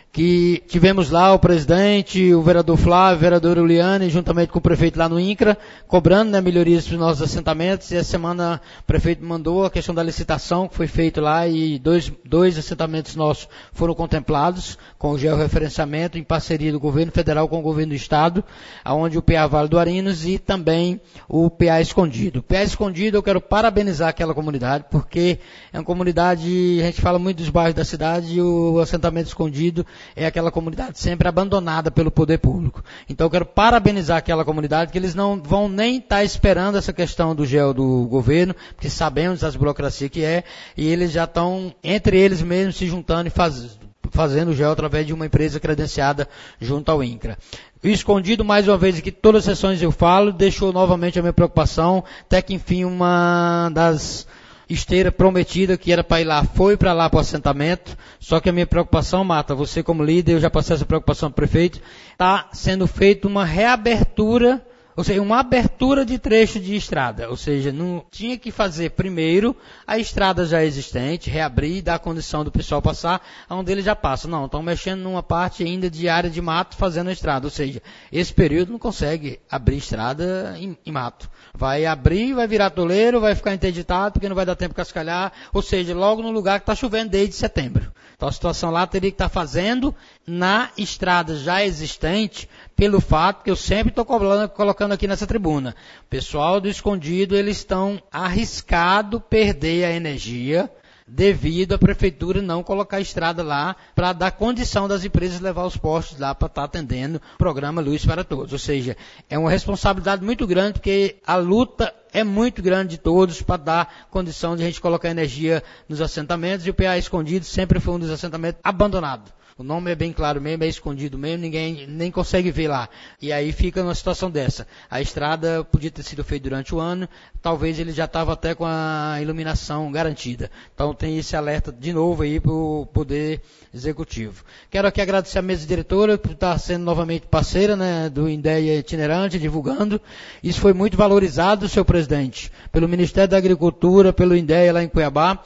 que tivemos lá o presidente, o vereador Flávio, o vereador Uliane, juntamente com o prefeito lá no INCRA, cobrando, né, melhorias para os nossos assentamentos, e essa semana o prefeito mandou a questão da licitação que foi feita lá, e dois assentamentos nossos foram contemplados com o georreferenciamento em parceria do governo federal com o governo do estado, onde o PA Vale do Arinos e também o PA Escondido. O PA Escondido, eu quero parabenizar aquela comunidade, porque é uma comunidade, a gente fala muito dos bairros da cidade, e o assentamento Escondido é aquela comunidade sempre abandonada pelo poder público. Então eu quero parabenizar aquela comunidade, que eles não vão nem estar esperando essa questão do gel do governo, porque sabemos das burocracias que é, e eles já estão, entre eles mesmos, se juntando e fazendo o gel através de uma empresa credenciada junto ao INCRA. O Escondido, mais uma vez aqui, todas as sessões eu falo, deixou novamente a minha preocupação, até que enfim uma das esteira prometida que era para ir lá, foi para lá para o assentamento, só que a minha preocupação, Marta, você como líder, eu já passei essa preocupação para o prefeito, está sendo feita uma reabertura, ou seja, uma abertura de trecho de estrada, ou seja, não tinha que fazer primeiro a estrada já existente, reabrir e dar a condição do pessoal passar, onde ele já passa. Não, estão mexendo numa parte ainda de área de mato fazendo a estrada, ou seja, esse período não consegue abrir estrada em mato. Vai abrir, vai virar toleiro, vai ficar interditado, porque não vai dar tempo de cascalhar, ou seja, logo no lugar que está chovendo desde setembro. Então a situação lá teria que estar fazendo na estrada já existente, pelo fato que eu sempre estou colocando aqui nessa tribuna. O pessoal do Escondido, eles estão arriscado perder a energia devido à prefeitura não colocar a estrada lá para dar condição das empresas levar os postos lá para estar atendendo o programa Luz para Todos. Ou seja, é uma responsabilidade muito grande, porque a luta é muito grande de todos para dar condição de a gente colocar energia nos assentamentos, e o PA Escondido sempre foi um dos assentamentos abandonados. O nome é bem claro mesmo, é escondido mesmo, ninguém nem consegue ver lá. E aí fica numa situação dessa. A estrada podia ter sido feita durante o ano, talvez ele já estava até com a iluminação garantida. Então tem esse alerta de novo aí para o Poder Executivo. Quero aqui agradecer a mesa diretora, por estar sendo novamente parceira, né, do INDEA itinerante, divulgando. Isso foi muito valorizado, senhor presidente, pelo Ministério da Agricultura, pelo INDEA lá em Cuiabá,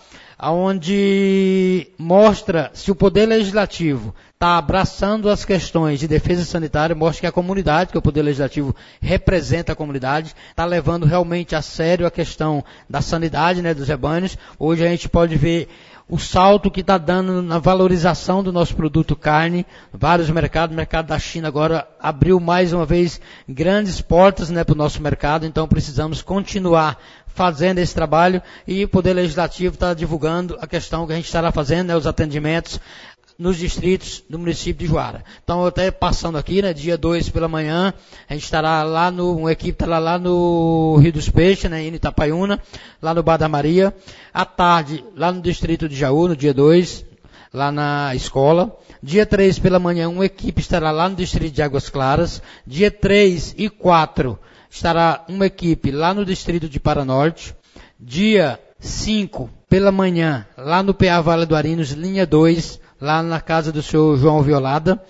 onde mostra se o Poder Legislativo está abraçando as questões de defesa sanitária, mostra que a comunidade, que o Poder Legislativo representa a comunidade, está levando realmente a sério a questão da sanidade, né, dos rebanhos. Hoje a gente pode ver o salto que está dando na valorização do nosso produto carne, vários mercados, o mercado da China agora abriu mais uma vez grandes portas, né, para o nosso mercado, então precisamos continuar fazendo esse trabalho, e o Poder Legislativo está divulgando a questão que a gente estará fazendo, né, os atendimentos nos distritos do município de Juara. Então, até passando aqui, né, dia 2 pela manhã, a gente estará lá uma equipe estará lá no Rio dos Peixes, né, em Itapaiúna, lá no Bar da Maria. À tarde, lá no distrito de Jaú, no dia 2, lá na escola. Dia 3 pela manhã, uma equipe estará lá no distrito de Águas Claras. Dia 3 e 4, estará uma equipe lá no distrito de Paranorte. Dia 5 pela manhã, lá no PA Vale do Arinos, linha 2, lá na casa do senhor João Violada.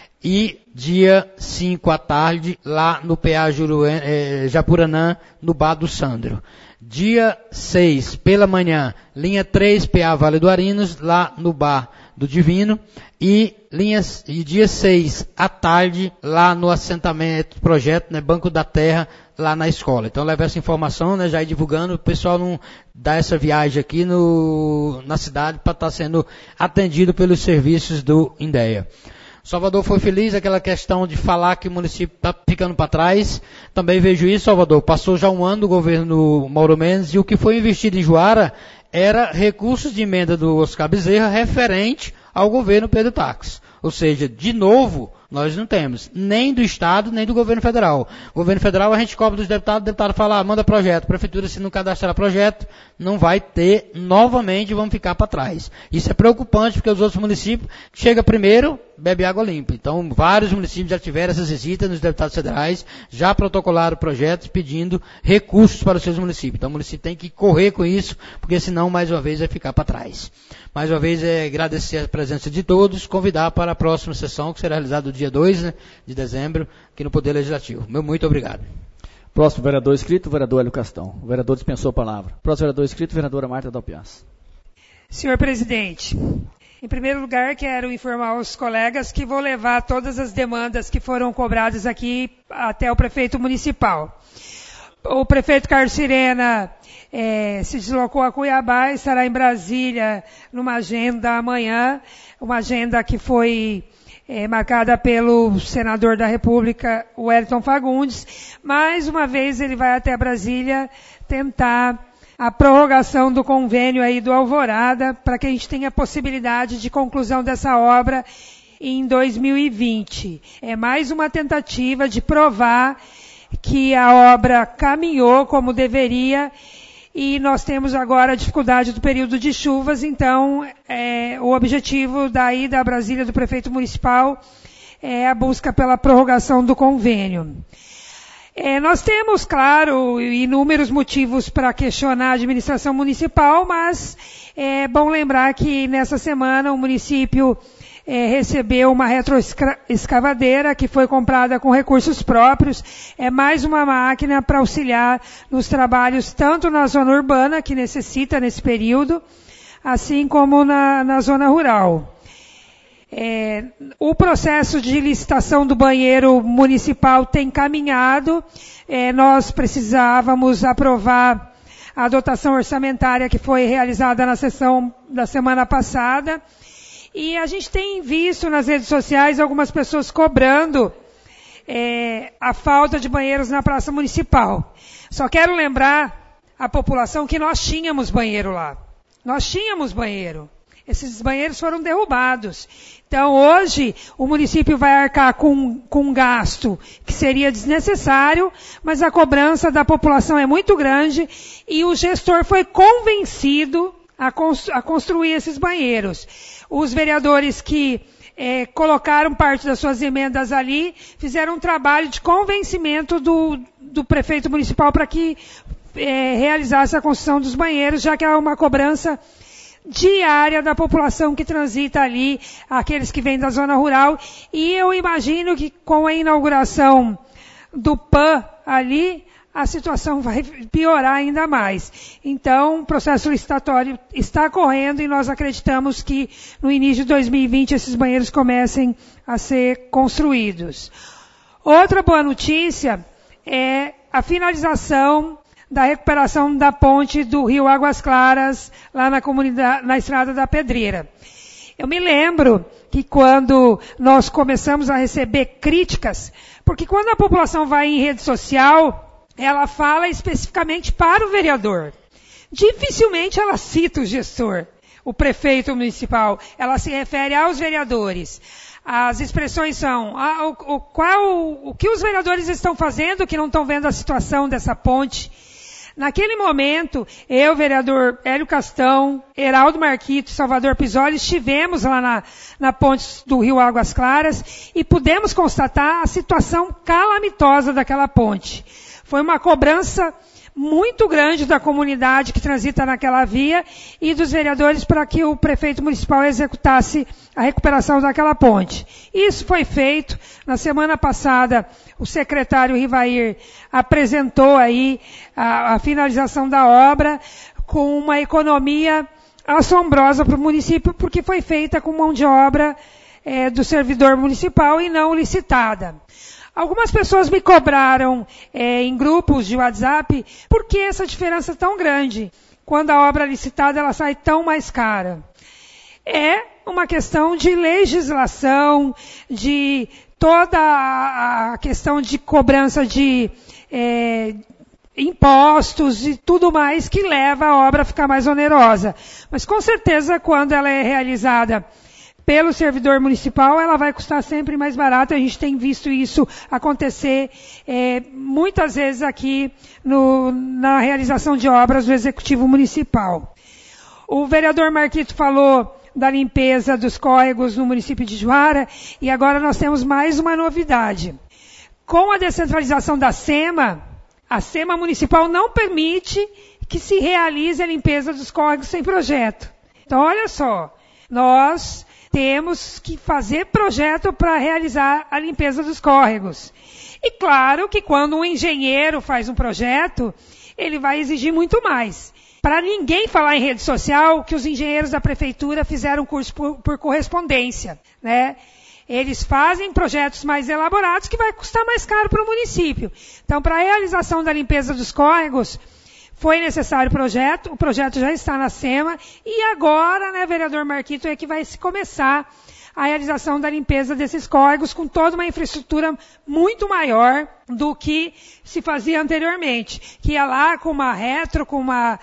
E dia 5 à tarde, lá no PA Japuranã, no Bar do Sandro. Dia 6 pela manhã, linha 3, PA Vale do Arinos, lá no Bar do Divino. E dia 6 à tarde, lá no assentamento, projeto, né, Banco da Terra, lá na escola. Então leva essa informação, né, já ir divulgando, o pessoal não dá essa viagem aqui na cidade para estar sendo atendido pelos serviços do INDEA. Salvador foi feliz, aquela questão de falar que o município está ficando para trás. Também vejo isso, Salvador. Passou já um ano do governo Mauro Mendes, e o que foi investido em Juara era recursos de emenda do Oscar Bezerra referente ao governo Pedro Taques. Ou seja, de novo, nós não temos nem do Estado, nem do governo federal. O governo federal a gente cobra dos deputados, o deputado fala, manda projeto. A prefeitura, se não cadastrar projeto, não vai ter, novamente vamos ficar para trás. Isso é preocupante, porque os outros municípios, chega primeiro, bebe água limpa. Então, vários municípios já tiveram essas visitas nos deputados federais, já protocolaram projetos pedindo recursos para os seus municípios. Então, o município tem que correr com isso, porque senão, mais uma vez, vai ficar para trás. Mais uma vez, agradecer a presença de todos, convidar para a próxima sessão, que será realizada no dia 2, né, de dezembro, aqui no Poder Legislativo. Meu muito obrigado. Próximo vereador inscrito, vereador Hélio Castão. O vereador dispensou a palavra. Próximo vereador inscrito, vereadora Marta Dalpiaz. Senhor presidente, Em primeiro lugar, quero informar aos colegas que vou levar todas as demandas que foram cobradas aqui até o prefeito municipal. O prefeito Carlos Sirena se deslocou a Cuiabá e estará em Brasília numa agenda amanhã, uma agenda que foi marcada pelo senador da República, Wellington Fagundes. Mais uma vez ele vai até Brasília tentar a prorrogação do convênio aí do Alvorada, para que a gente tenha a possibilidade de conclusão dessa obra em 2020. É mais uma tentativa de provar que a obra caminhou como deveria e nós temos agora a dificuldade do período de chuvas, então o objetivo da ida a Brasília do prefeito municipal é a busca pela prorrogação do convênio. Nós temos, claro, inúmeros motivos para questionar a administração municipal, mas é bom lembrar que nessa semana o município recebeu uma retroescavadeira que foi comprada com recursos próprios. É mais uma máquina para auxiliar nos trabalhos tanto na zona urbana, que necessita nesse período, assim como na zona rural. O processo de licitação do banheiro municipal tem caminhado. Nós precisávamos aprovar a dotação orçamentária que foi realizada na sessão da semana passada. E a gente tem visto nas redes sociais algumas pessoas cobrando a falta de banheiros na praça municipal. Só quero lembrar a população que nós tínhamos banheiro lá. Nós tínhamos banheiro. Esses banheiros foram derrubados. Então, hoje, o município vai arcar com um gasto que seria desnecessário, mas a cobrança da população é muito grande e o gestor foi convencido a construir esses banheiros. Os vereadores que colocaram parte das suas emendas ali fizeram um trabalho de convencimento do prefeito municipal para que realizasse a construção dos banheiros, já que é uma cobrança diária da população que transita ali, aqueles que vêm da zona rural, e eu imagino que com a inauguração do PAN ali, a situação vai piorar ainda mais. Então, o processo licitatório está correndo e nós acreditamos que no início de 2020 esses banheiros comecem a ser construídos. Outra boa notícia é a finalização da recuperação da ponte do Rio Águas Claras, lá na comunidade, na Estrada da Pedreira. Eu me lembro que quando nós começamos a receber críticas, porque quando a população vai em rede social, ela fala especificamente para o vereador. Dificilmente ela cita o gestor, o prefeito municipal. Ela se refere aos vereadores. As expressões são o que os vereadores estão fazendo, que não estão vendo a situação dessa ponte. Naquele momento, eu, vereador Hélio Castão, Heraldo Marquito e Salvador Pisoli estivemos lá na ponte do Rio Águas Claras e pudemos constatar a situação calamitosa daquela ponte. Foi uma cobrança muito grande da comunidade que transita naquela via e dos vereadores para que o prefeito municipal executasse a recuperação daquela ponte. Isso foi feito. Na semana passada, o secretário Rivair apresentou aí a finalização da obra com uma economia assombrosa para o município, porque foi feita com mão de obra do servidor municipal e não licitada. Algumas pessoas me cobraram em grupos de WhatsApp por que essa diferença tão grande? Quando a obra licitada ela sai tão mais cara. É uma questão de legislação, de toda a questão de cobrança de impostos e tudo mais que leva a obra a ficar mais onerosa. Mas com certeza quando ela é realizada pelo servidor municipal, ela vai custar sempre mais barato. A gente tem visto isso acontecer muitas vezes aqui na realização de obras do Executivo Municipal. O vereador Marquito falou da limpeza dos córregos no município de Juara e agora nós temos mais uma novidade. Com a descentralização da SEMA, a SEMA municipal não permite que se realize a limpeza dos córregos sem projeto. Então, olha só, nós temos que fazer projeto para realizar a limpeza dos córregos. E claro que quando um engenheiro faz um projeto, ele vai exigir muito mais. para ninguém falar em rede social que os engenheiros da prefeitura fizeram curso por correspondência, né? Eles fazem projetos mais elaborados que vai custar mais caro para o município. Então, para a realização da limpeza dos córregos, foi necessário o projeto já está na SEMA, e agora, né, vereador Marquito, é que vai se começar a realização da limpeza desses córregos com toda uma infraestrutura muito maior do que se fazia anteriormente. Que ia lá com uma retro, com uma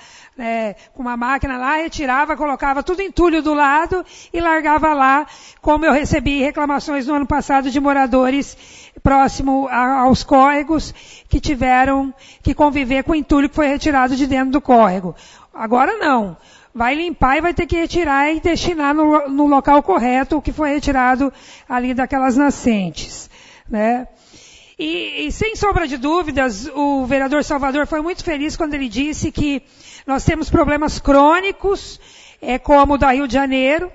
máquina lá, retirava, colocava tudo entulho do lado e largava lá, como eu recebi reclamações no ano passado de moradores próximo aos córregos que tiveram que conviver com o entulho que foi retirado de dentro do córrego. Agora não. Vai limpar e vai ter que retirar e destinar no local correto o que foi retirado ali daquelas nascentes, né? E sem sombra de dúvidas, o vereador Salvador foi muito feliz quando ele disse que nós temos problemas crônicos, como o da Rio de Janeiro,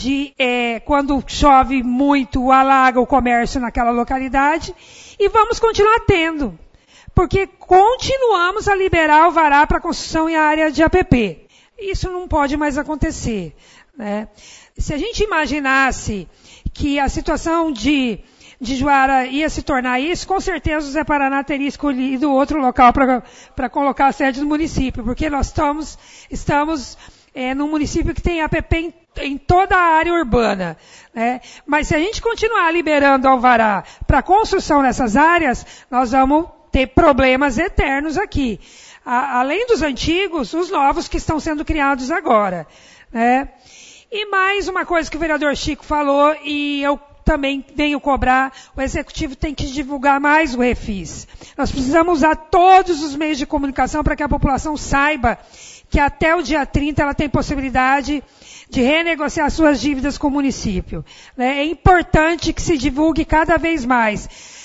quando chove muito, alaga o comércio naquela localidade, e vamos continuar tendo, porque continuamos a liberar alvará para construção em área de APP. Isso não pode mais acontecer, né? Se a gente imaginasse que a situação de Juara ia se tornar isso, com certeza o Zé Paraná teria escolhido outro local para colocar a sede do município, porque nós estamos num município que tem APP em toda a área urbana, né? Mas se a gente continuar liberando alvará para construção nessas áreas, nós vamos ter problemas eternos aqui. Além dos antigos, os novos que estão sendo criados agora, né? E mais uma coisa que o vereador Chico falou, e eu também venho cobrar, o Executivo tem que divulgar mais o Refis. Nós precisamos usar todos os meios de comunicação para que a população saiba que até o dia 30 ela tem possibilidade de renegociar suas dívidas com o município, né? É importante que se divulgue cada vez mais.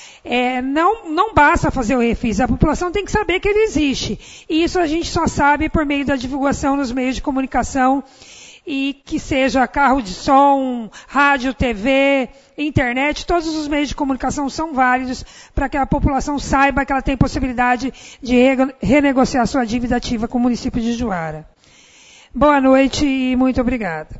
Não basta fazer o Refis, a população tem que saber que ele existe. E isso a gente só sabe por meio da divulgação nos meios de comunicação, e que seja carro de som, rádio, TV, internet, todos os meios de comunicação são válidos para que a população saiba que ela tem possibilidade de renegociar sua dívida ativa com o município de Juara. Boa noite e muito obrigada.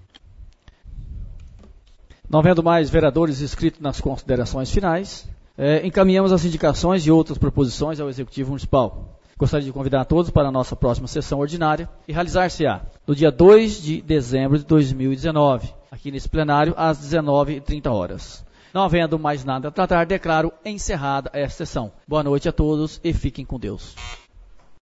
Não havendo mais vereadores inscritos nas considerações finais, encaminhamos as indicações e outras proposições ao Executivo Municipal. Gostaria de convidar a todos para a nossa próxima sessão ordinária e realizar-se-á no dia 2 de dezembro de 2019, aqui nesse plenário, às 19h30. Não havendo mais nada a tratar, declaro encerrada esta sessão. Boa noite a todos e fiquem com Deus.